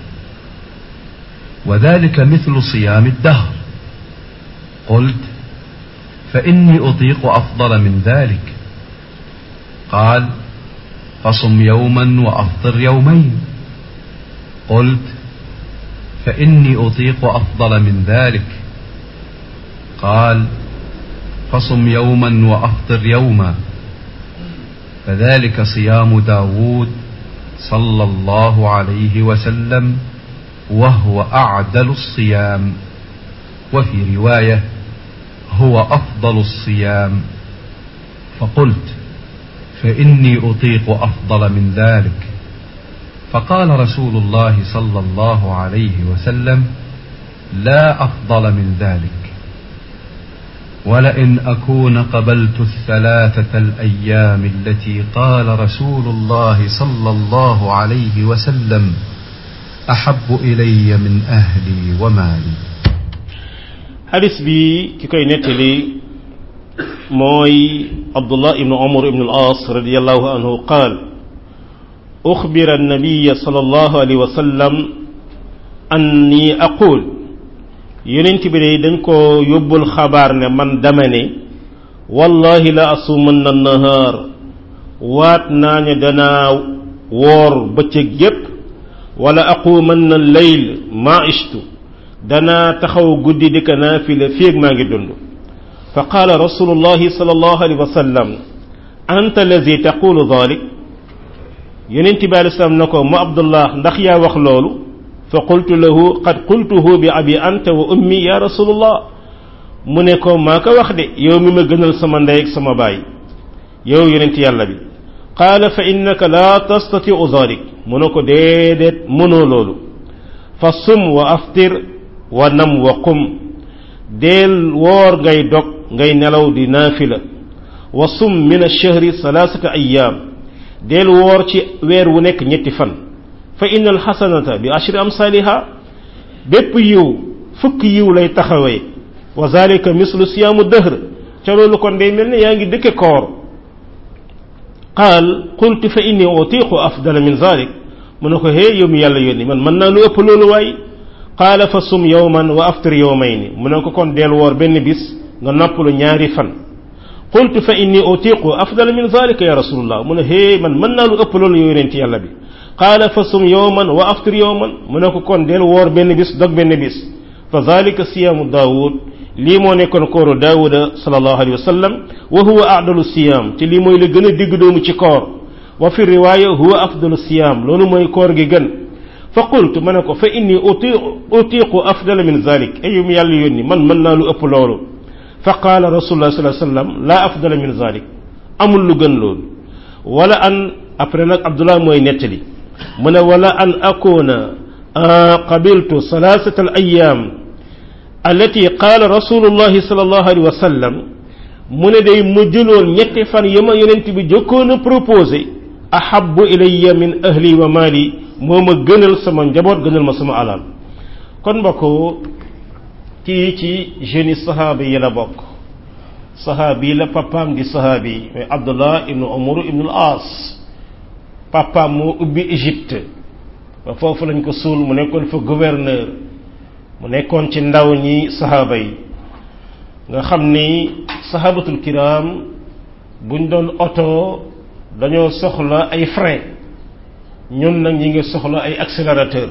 وذلك مثل صيام الدهر قلت فإني أطيق أفضل من ذلك قال فصم يوما وأفطر يومين قلت فإني أطيق أفضل من ذلك قال فصم يوما وأفطر يوما فذلك صيام داود صلى الله عليه وسلم وهو أعدل الصيام وفي رواية هو أفضل الصيام فقلت فإني أطيق أفضل من ذلك فقال رسول الله صلى الله عليه وسلم لا أفضل من ذلك ولئن أكون قبلت الثلاثة الأيام التي قال رسول الله صلى الله عليه وسلم أحب إلي من أهلي ومالي حديث بي كي نتلي موي عبد الله بن عمر بن العاص رضي الله عنه قال أخبر النبي صلى الله عليه وسلم أني أقول يننت بني دنكو يب الخبار من دمني والله لا أصومن النهار واتنا ندنا وور بچك يب ولا أقومن الليل ما عشت دنا تخو قدي دك نافل فيك ما قدن فقال رسول الله صلى الله عليه وسلم أنت الذي تقول ذلك يننت بالسلام نكو ما عبد الله نخيا وخلولو فقلت له قد قلته بأبي أنت وأمي يا رسول الله منكو ماك وخدي يومي ما گنال سما ndey ak sama baay yow yonent yàlla bi قال فإنك لا تستطيع ذلك منكو ديدت منو لولو فصم وأفطر ونم وقم ديل وور غاي دوك غاي نلاو دي نافلة وصم من الشهر ثلاثة أيام ديل وور ci weer wu nek ñetti fan fa innal hasanata bi ashri amsalha bépp yiw fukk yiw lay taxawé wa zalika mislu siyamu dahr ca lolu kon day melni yaangi dëkke koor qal qultu fa inni utiqu afdala min zalik munako he yum yalla yoni man man na lu ëpp lolu way qala fa sum yawman wa aftir yawmayn munako kon del wor ben bis nga noppalu ñaari fan qultu fa inni utiqu afdala min zalika ya rasulullah mun he man man na lu ëpp lolu yonenti yalla bi قال فصم يوما وافطر يوما منكو كون ديل وور بن بيس دوك بن بيس فذلك صيام داوود لي مو نيكون كورو داوود صلى الله عليه وسلم وهو اعدل الصيام تي لي موي لا گنا ديگ دومو سي كور وفي الروايه هو افضل الصيام لولو موي كور گي گن فقلت منكو فاني اطيق اطيق افضل من ذلك ايوم يالله يوني من من نا لو اپ لولو فقال رسول الله صلى الله عليه وسلم لا افضل من ذلك امول لو گن لول ولا ان après nak abdullah moy netali من ولا أن أكون قبلت ثلاثة الأيام allati qaala rasulullahi sallallahu alayhi wa sallam mu ne day mu jëloon ñetti fan yi ma yonent bi jokkoon a proposé ahabbu ilayya min ahli wa mali moo ma gënal sama njaboot gënal ma sama alal kon mbokk kii ci jeunes sahaaba yi la bokk sahaabi la papaam di sahaabi mais Abdullah ibnu Umar ibnu al-As papaam moo ubbi Égypte ba foofu lañ ko suul mu nekkoon fa gouverneur mu nekkoon ci ndaw ñi sahaaba yi nga xam ni sahabatul kiram buñ doon oto dañoo soxla ay frein ñun nag ñi ngi soxla ay accélérateur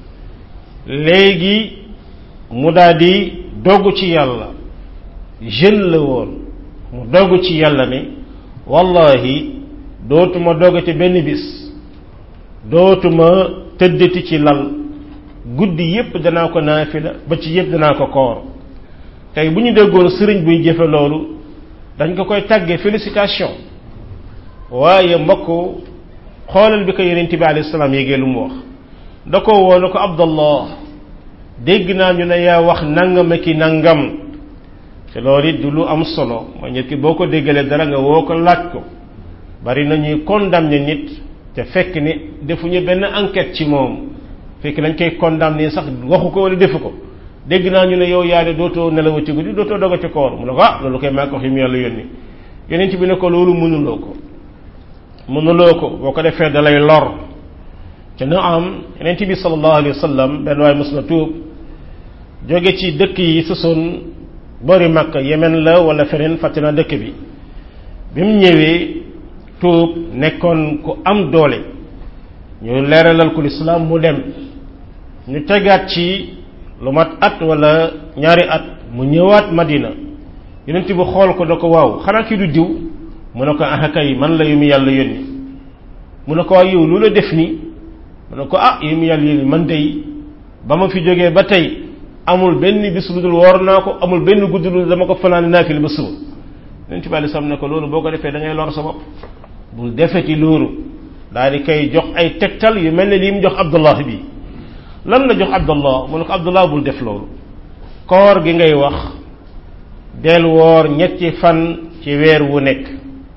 léegi mu daldi dogg ci yàlla jeune la woon mu dogg ci yàlla ne wallahi dootuma doggati benn bis dootuma tëddati ci lal guddi yépp danaa ko naafila ba ci yépp danaa ko koor tey bu ñu déggoon sëriñ buy jëfe loolu dañ ko koy tàggee félicitation waaye mbokk xoolal bi ko yonent bi alayhi salaam yégee lu mu wax da ko woo na ko Abdallah dégg naa ñu ne yaa wax nangam ak i nangam te loolu it du lu am solo mooy nit ki boo ko déggalee dara nga woo ko laaj ko bari na ñuy condamné nit te fekk ni defuñu benn enquête ci moom fekk lañ koy condamné sax waxu ko wala defu ko dégg naa ñu ne yow yaa de dootoo nelaw ci guddi dootoo doga ci koor mu ne ko ah loolu koy maa ko xim yàlla yónni yonent bi ne ko loolu mënuloo ko mënuloo ko boo ko defee da lay lor te na am yonent bi sallallahu alayhi wa sallam benn waay mos na tuub jóge ci dëkk yi sësoon bori Makka Yemen la wala feneen fàtte naa dëkk bi bi mu ñëwee tuub nekkoon ku am doole ñu leeralal ko lislaam mu dem ñu tegaat ci lu mat at wala ñaari at mu ñëwaat Madina yonent bi xool ko da ko waaw xanaa kii du diw mu ne ko ah kay man la yu mu yàlla yónni mu ne ko waaw yow lu la def nii mu ne ko ah yu mu yàlla yónni man dey ba ma fi jógee ba tey amul benn bis lu dul woor naa ko amul benn guddi lu dama ko fanaan naafila ba suba yonent bi alei salaam ne ko loolu boo ko defee da ngay lor sa bopp bul defeti loolu daal di koy jox ay tegtal yu mel ne lii mu jox Abdullah bi lan la jox Abdullah mu ne ko Abdullah bul def loolu koor gi ngay wax del woor ñetti fan ci weer wu nekk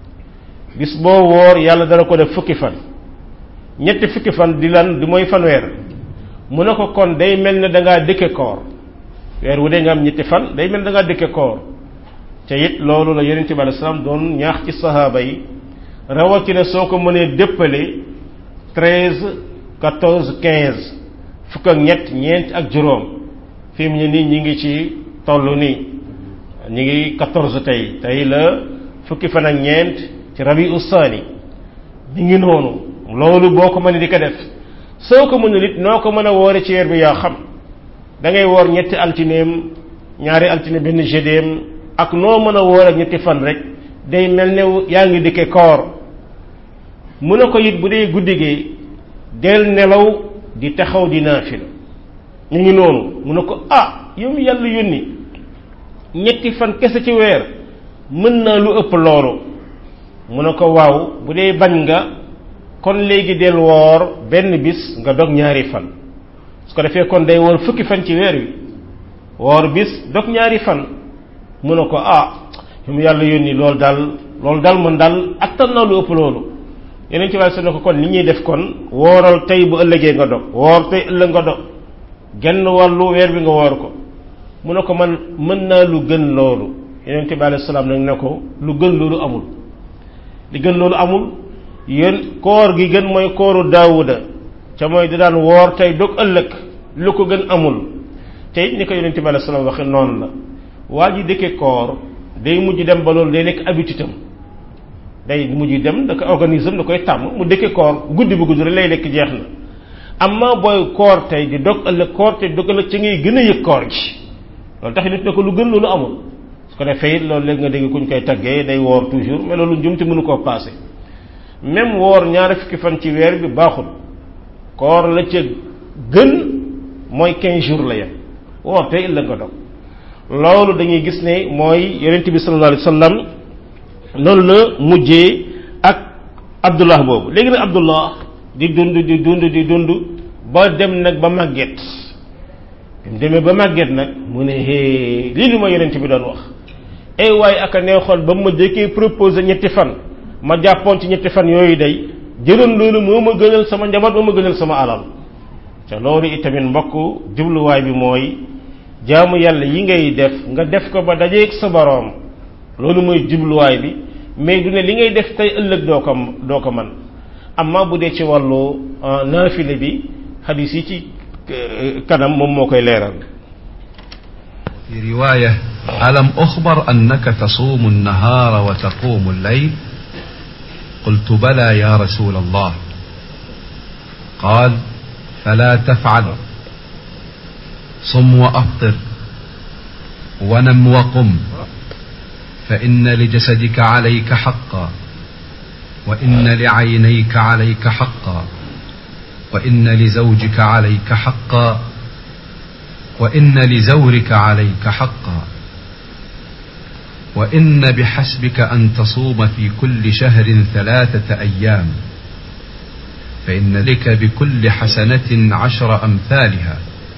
bis boo woor yàlla dana ko def fukki fan ñetti fukki fan di lan di mooy fanweer mu ne ko kon day mel ne da ngaa dëkke koor weer wu dee nga am ñetti fan day mel ne da ngaa dëkke koor te it loolu la yonent bi alayhi salaam doon ñaax ci sahaaba yi rawatina soo ko mënee dëppale treize quatorze quinze fukk ak ñett ñeent ak juróom fi mu ne nii ñi ngi ci toll nii ñi ngi quatorze tey tey la fukki fan ak ñeent ci rabi ussaani ñi ngi noonu loolu boo ko mënee di ko def soo ko mënul it noo ko mën a woore ci weer bi yaa xam da ngay woor ñetti altineem ñaari altine benn jedeem ak noo mën a woore ñetti fan rek day mel ne yaa ngi dikke koor mu ne ko it bu dee guddi gi del nelaw di taxaw di naafila ñu ngi noonu mu ne ko ah yow mi yàlla yónni ñetti fan kese ci weer mën naa lu ëpp loolu mu ne ko waaw bu dee bañ nga kon léegi del woor benn bis nga dog ñaari fan su ko defee kon day woor fukki fan ci weer wi woor bis dog ñaari fan mu ne ko ah yow mi yàlla yónni loolu daal loolu daal man daal attan naa lu ëpp loolu yeneen ci wàllu su ne ko kon li ñuy def kon wooral tey bu ëllëgee nga dog woor tey ëllëg nga dog genn wàllu weer bi nga woor ko mu ne ko man mën naa lu gën loolu yeneen bi alayhi salaam nag ne ko lu gën loolu amul li gën loolu amul yéen koor gi gën mooy kooru daawuda ca mooy di daan woor tey dog ëllëg lu ko gën amul tey ni ko yeneen bi alayhi salaam waxe noonu la waa ji dëkke koor day mujj dem ba loolu day nekk habitude am day mujj dem da ko organisme da koy tàmm mu dëkke koor guddi bu guddi rek lay lekk jeex na amma booy koor tey di dog ëllëg koor tey dog ëllëg ci ngay gën a yëg koor gi loolu tax nit ne ko lu gën loolu amul su ko defee it loolu léegi nga dégg kuñ koy taggee day woor toujours mais loolu njumte mënu koo passé même woor ñaari fukki fan ci weer bi baaxul koor la ca gën mooy quinze jours la yem woor tey ëllëg nga dog loolu dañuy gis ne mooy yonent bi sallallahu alayhi wa sallam loolu la mujjee ak Abdullah boobu léegi nag Abdullah di dund di dund di dund ba dem nag ba màgget bi mu demee ba màgget nag mu ne hee lii lu ma yonent bi doon wax ay waaye aka neexoon ba mu ma jëkkee proposé ñetti fan ma jàppoon ci ñetti fan yooyu day jëloon loolu moo ma gënal sama njaboot moo ma gënal sama alal te loolu itamit mbokk jubluwaay bi mooy jaamu yàlla yi ngay def nga def ko ba dajeeg sa boroom loolu mooy jubluwaay bi mais du ne li ngay def tey ëllëg doo ko doo ko man amma bu dee ci wàllu naafile bi xadiis yi ci kanam moom moo koy leeral. في رواية ألم أخبر أنك تصوم النهار وتقوم الليل قلت بلى يا رسول الله قال فلا تفعل صم وأفطر ونم وقم فإن لجسدك عليك حقا وإن لعينيك عليك حقا وإن لزوجك عليك حقا وإن لزورك عليك حقا وإن بحسبك أن تصوم في كل شهر ثلاثة أيام فإن لك بكل حسنة عشر أمثالها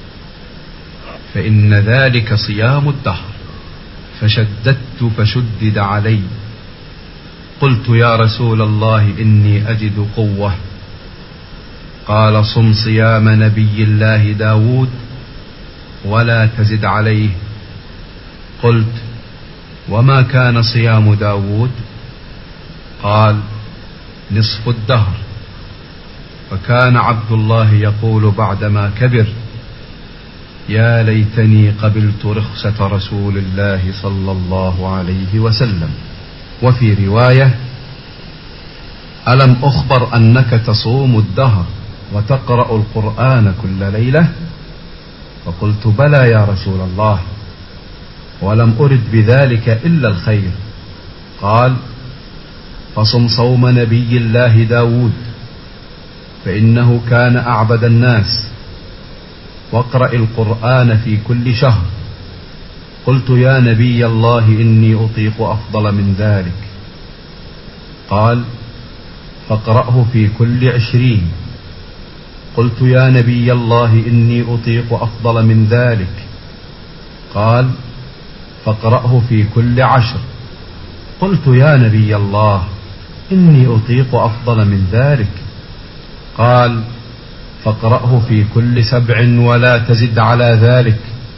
فإن ذلك صيام الدهر فشددت فشدد علي قلت يا رسول الله إني أجد قوة قال صم صيام نبي الله داود ولا تزد عليه قلت وما كان صيام داود قال نصف الدهر فكان عبد الله يقول بعدما كبر يا ليتني قبلت رخصة رسول الله صلى الله عليه وسلم. وفي رواية ألم أخبر أنك تصوم الدهر وتقرأ القرآن كل ليلة فقلت بلى يا رسول الله ولم أرد بذلك إلا الخير قال فصم صوم نبي الله داود فإنه كان أعبد الناس واقرأ القرآن في كل شهر قلت يا نبي الله إني أطيق أفضل من ذلك قال فاقرأه في كل عشرين قلت يا نبي الله إني أطيق أفضل من ذلك قال فاقرأه في كل عشر قلت يا نبي الله إني أطيق أفضل من ذلك قال فاقرأه في كل سبع ولا تزد على ذلك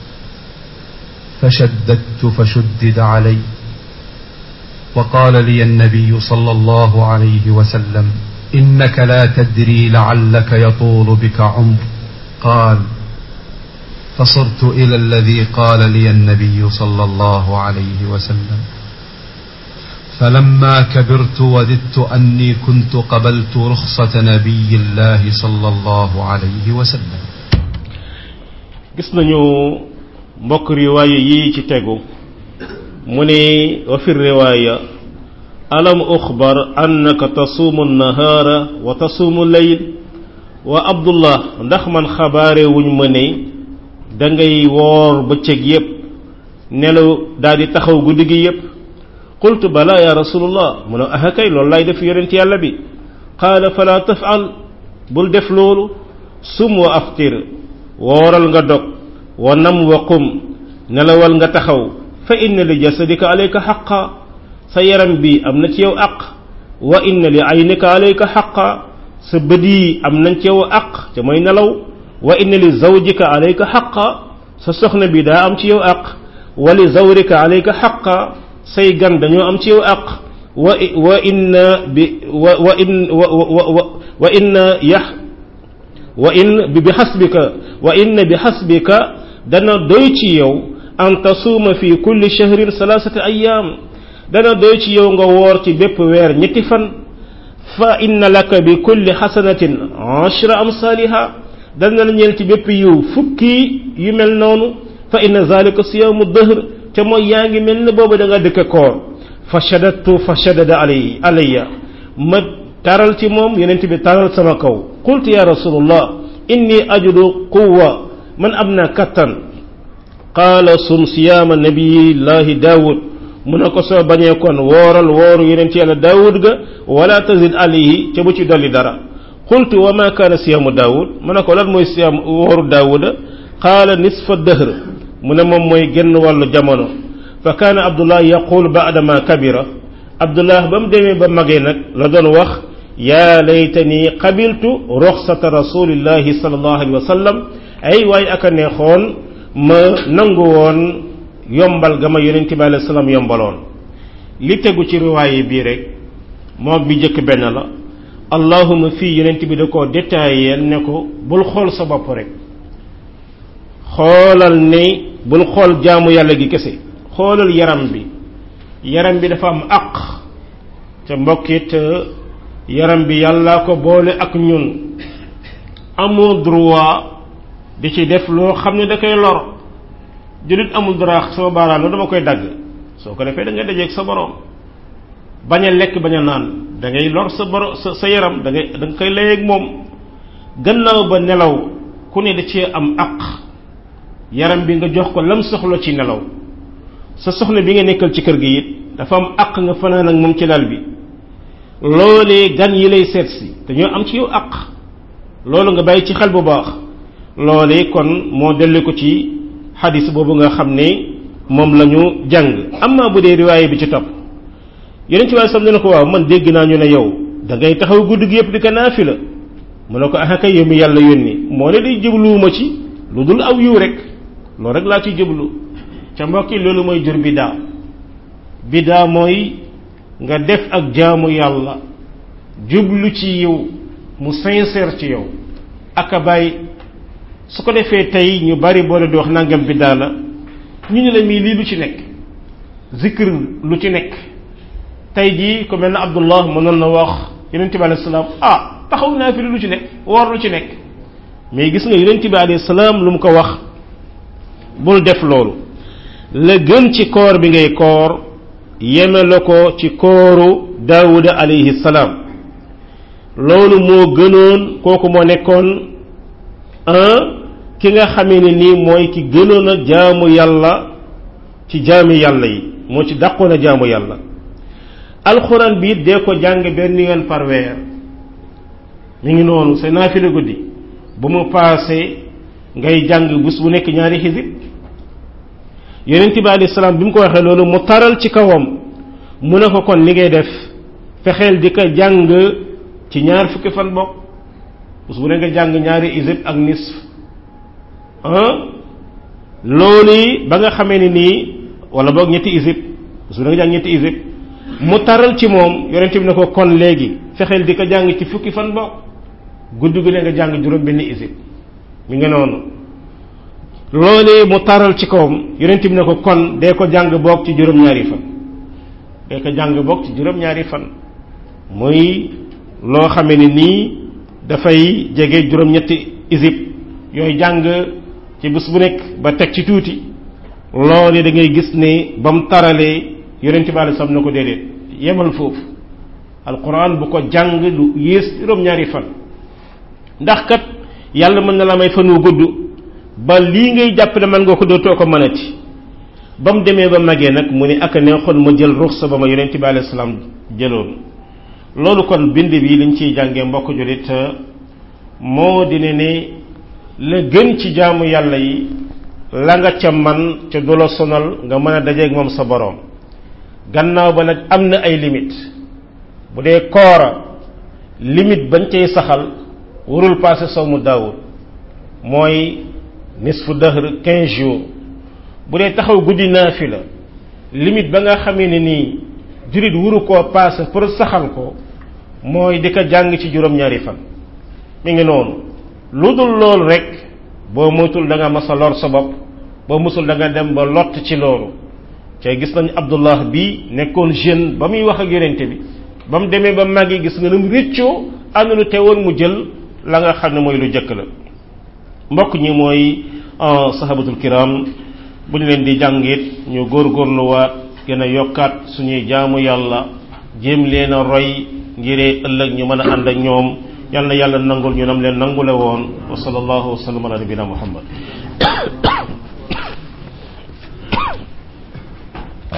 فشددت فشدد علي وقال لي النبي صلى الله عليه وسلم إنك لا تدري لعلك يطول بك عمر قال فصرت إلى الذي قال لي النبي صلى الله عليه وسلم فلما كبرت وددت أني كنت قبلت رخصة نبي الله صلى الله عليه وسلم. gis nañu mbokk riwaaya yi ci tegu mu ne wa fi riwaaya alam ukhbar annaka tasuumu an-nahaara wa tasuumu al-layl wa abdullah ndax man xabaare wuñ ma ne da ngay woor bëccëg yépp nelaw daal di taxaw guddi gi yépp qultu bala ya rasulullah mu ne ah kay loolu lay def yonent yàlla bi qaala fala taf'al bul def loolu sum wa aftir wooral nga dog wa nam wa qum nelawal nga taxaw fa inna li jasadika alayka xaqa sa yaram bi am na ci yow aq wa inna li aynika alayka xaqa sa bët yi am nañ ci yow aq te mooy nelaw wa inna li zawjika alayka xaqa sa soxna bi daa am ci yow aq wa li zawrika alayka xaqa say gan dañoo am ci yow aq wa wa inna bi wa wa in wa wa wa inna yax wa in bi xasbika wa inna bi xasbika dana doy ci yow an tasuuma fi kulli shahrin salaasata ayyaam dana doy ci yow nga woor ci bépp weer ñetti fan fa inna laka bi kulli xasanatin ashra amsaaliha dana la ñeel ci bépp yiw fukki yu mel noonu fa inna zalika siyaamu dahr te mooy yaa ngi mel ne boobu da nga dëkk koor fa shadadtu fa shadada alay alayya ma taral ci moom yonent bi taral sama kaw qultu ya rasulullah inni ajudu quwwa man am naa kattan qaala sum siyaama nabiyillahi daawud mu ne ko soo bañee kon wooral wooru yonent yàlla daawud ga wala tazid alayhi ca bu ci dolli dara qultu wa ma kaana siyaamu daawud mu ne ko lan mooy siyaam wooru daawuda qaala nisfa dahr mu ne moom mooy genn wàllu jamono fa kaana abdullah yaqul ba'da ma kabira abdullah ba mu demee ba magee nag la doon wax yaa laytani qabiltu ruxsata rasulillahi sallallahu alayhi wa sallam ay waaye aka neexoon ma nangu woon yombal ga ma yonent bi alayhi salaam yombaloon li tegu ci riwaaye bii rek moom bi jëkk benn la allahuma fii yonent bi da koo détaillé ne ko bul xool sa bopp rek xoolal ne bul xool jaamu yàlla gi kese xoolal yaram bi yaram bi dafa am àq te mbokkit yaram bi yàlla ko boole ak ñun amoo droit di ci def loo xam ne da koy lor jullit amul droit sama baaraam la dama koy dagg soo ko defee da ngay dajeeg sa borom bañ a lekk bañ a naan da ngay lor sa borom sa sa yaram da ngay da nga koy layeeg moom gannaaw ba nelaw ku ne da cee am àq yaram bi nga jox ko lam soxla ci nelaw sa soxna bi nga nekkal ci kër gi it dafa am àq nga fanaan ak moom ci lal bi loolee gan yi lay seet si dañoo am ci yow àq loolu nga bàyyi ci xel bu baax loolee kon moo dellu ko ci xadis boobu nga xam ne moom la ñu jàng amma bu dee riwaaye bi ci topp yeneen ci waaye sam ne ko waaw man dégg naa ñu ne yow da ngay taxaw guddi gi yëpp di ko naafila mu ne ko ah kay yow mi yàlla yónni moo ne day jubluwuma ci lu dul aw yiw rek loolu rek laa ci jublu ca mbokki loolu mooy jur bidaa bidaa mooy nga def ak jaamu yàlla jublu ci yow mu sincère ci yow ak a bàyyi su ko defee tey ñu bari boole di wax nangam bidaa la ñu ne la mii lii lu ci nekk zikr lu ci nekk tey jii ko mel na Abdullah mënoon na wax yonente bi alayhi salaam ah taxaw naa fi lu ci nekk woor lu ci nekk mais gis nga yonente bi alayhi salaam lu mu ko wax bul def loolu la gën ci koor bi ngay koor yeme la ko ci kooru Daawuda alayhi salaam loolu moo gënoon kooku moo nekkoon un ki nga xamee ne nii mooy ki gënoon a jaamu yàlla ci jaami yàlla yi moo ci dàqoon a jaamu yàlla alxuraan bi it dee ko jàng benn yoon par weer mi ngi noonu sa naafila guddi bu mu paasee ngay jàng bés bu nekk ñaari xisib yonent bi alayhi salaam bi mu ko waxee loolu mu taral ci kawam mu ne ko kon li ngay def fexeel di ko jàng ci ñaar fukki fan bokk bés bu ne nga jàng ñaari xisib ak nisf ah loolu ba nga xamee ni nii wala boog ñetti xisib bés bu ne nga jàng ñetti xisib mu taral ci moom yonent bi ne ko kon léegi fexeel di ko jàng ci fukki fan bokk guddi gu ne nga jàng juróom benn xisib mi nga noonu loolee mu taral ci kawam yonent bi ne ko kon dee ko jàng boog ci juróom-ñaari fan dee ko jàng boog ci juróom-ñaari fan muy loo xamee ne nii dafay jege juróom-ñetti isib yooyu jàng ci bés bu nekk ba teg ci tuuti loolee da ngay gis ne ba mu taralee yonent bi alei salaam na ko déedéet yemal foofu alquran bu ko jàng lu yées juróom-ñaari fan ndax kat yàlla mën na la may fan wu gudd ba lii ngay jàpp ne man nga ko dootoo ko mënati ba mu demee ba magee nag mu ne ak neexoon ma jël ruxsa ba ma yonent bi alayhi salaam jëloon loolu kon bind bi liñ ciy jàngee mbokk jullit moo di ne ne la gën ci jaamu yàlla yi la nga ca man ca du la sonal nga mën a dajeeg moom sa boroom gannaaw ba nag am na ay limite bu dee koora limite bañ cay saxal warul passé sawmu daawud mooy nisfu dahr quinze jours bu dee taxaw guddi naafila limite ba nga xamee ne nii jurit wuru koo passé pour saxal ko mooy di ko jàng ci juróom-ñaari fan mi ngi noonu lu dul loolu rek boo moytul da nga mas a lor sa bopp boo musul da nga dem ba lott ci loolu te gis nañu Abdullah bi nekkoon jeune ba muy wax ak yonente bi ba mu demee ba màggi gis nga ne mu réccoo ànd lu teewoon mu jël la nga xam ne mooy lu jëkk la mbokk ñi mooy sahabatul kiram bu ñu leen di jàngit ñu góorgóorluwaat gën a yokkaat suñuy jaamu yàlla jéem leen a roy ngiree ëllëg ñu mën a ànd ak ñoom yal na yàlla nangul ñu nam leen nangule woon wa sallallahu wa sallam ala nabina muhammad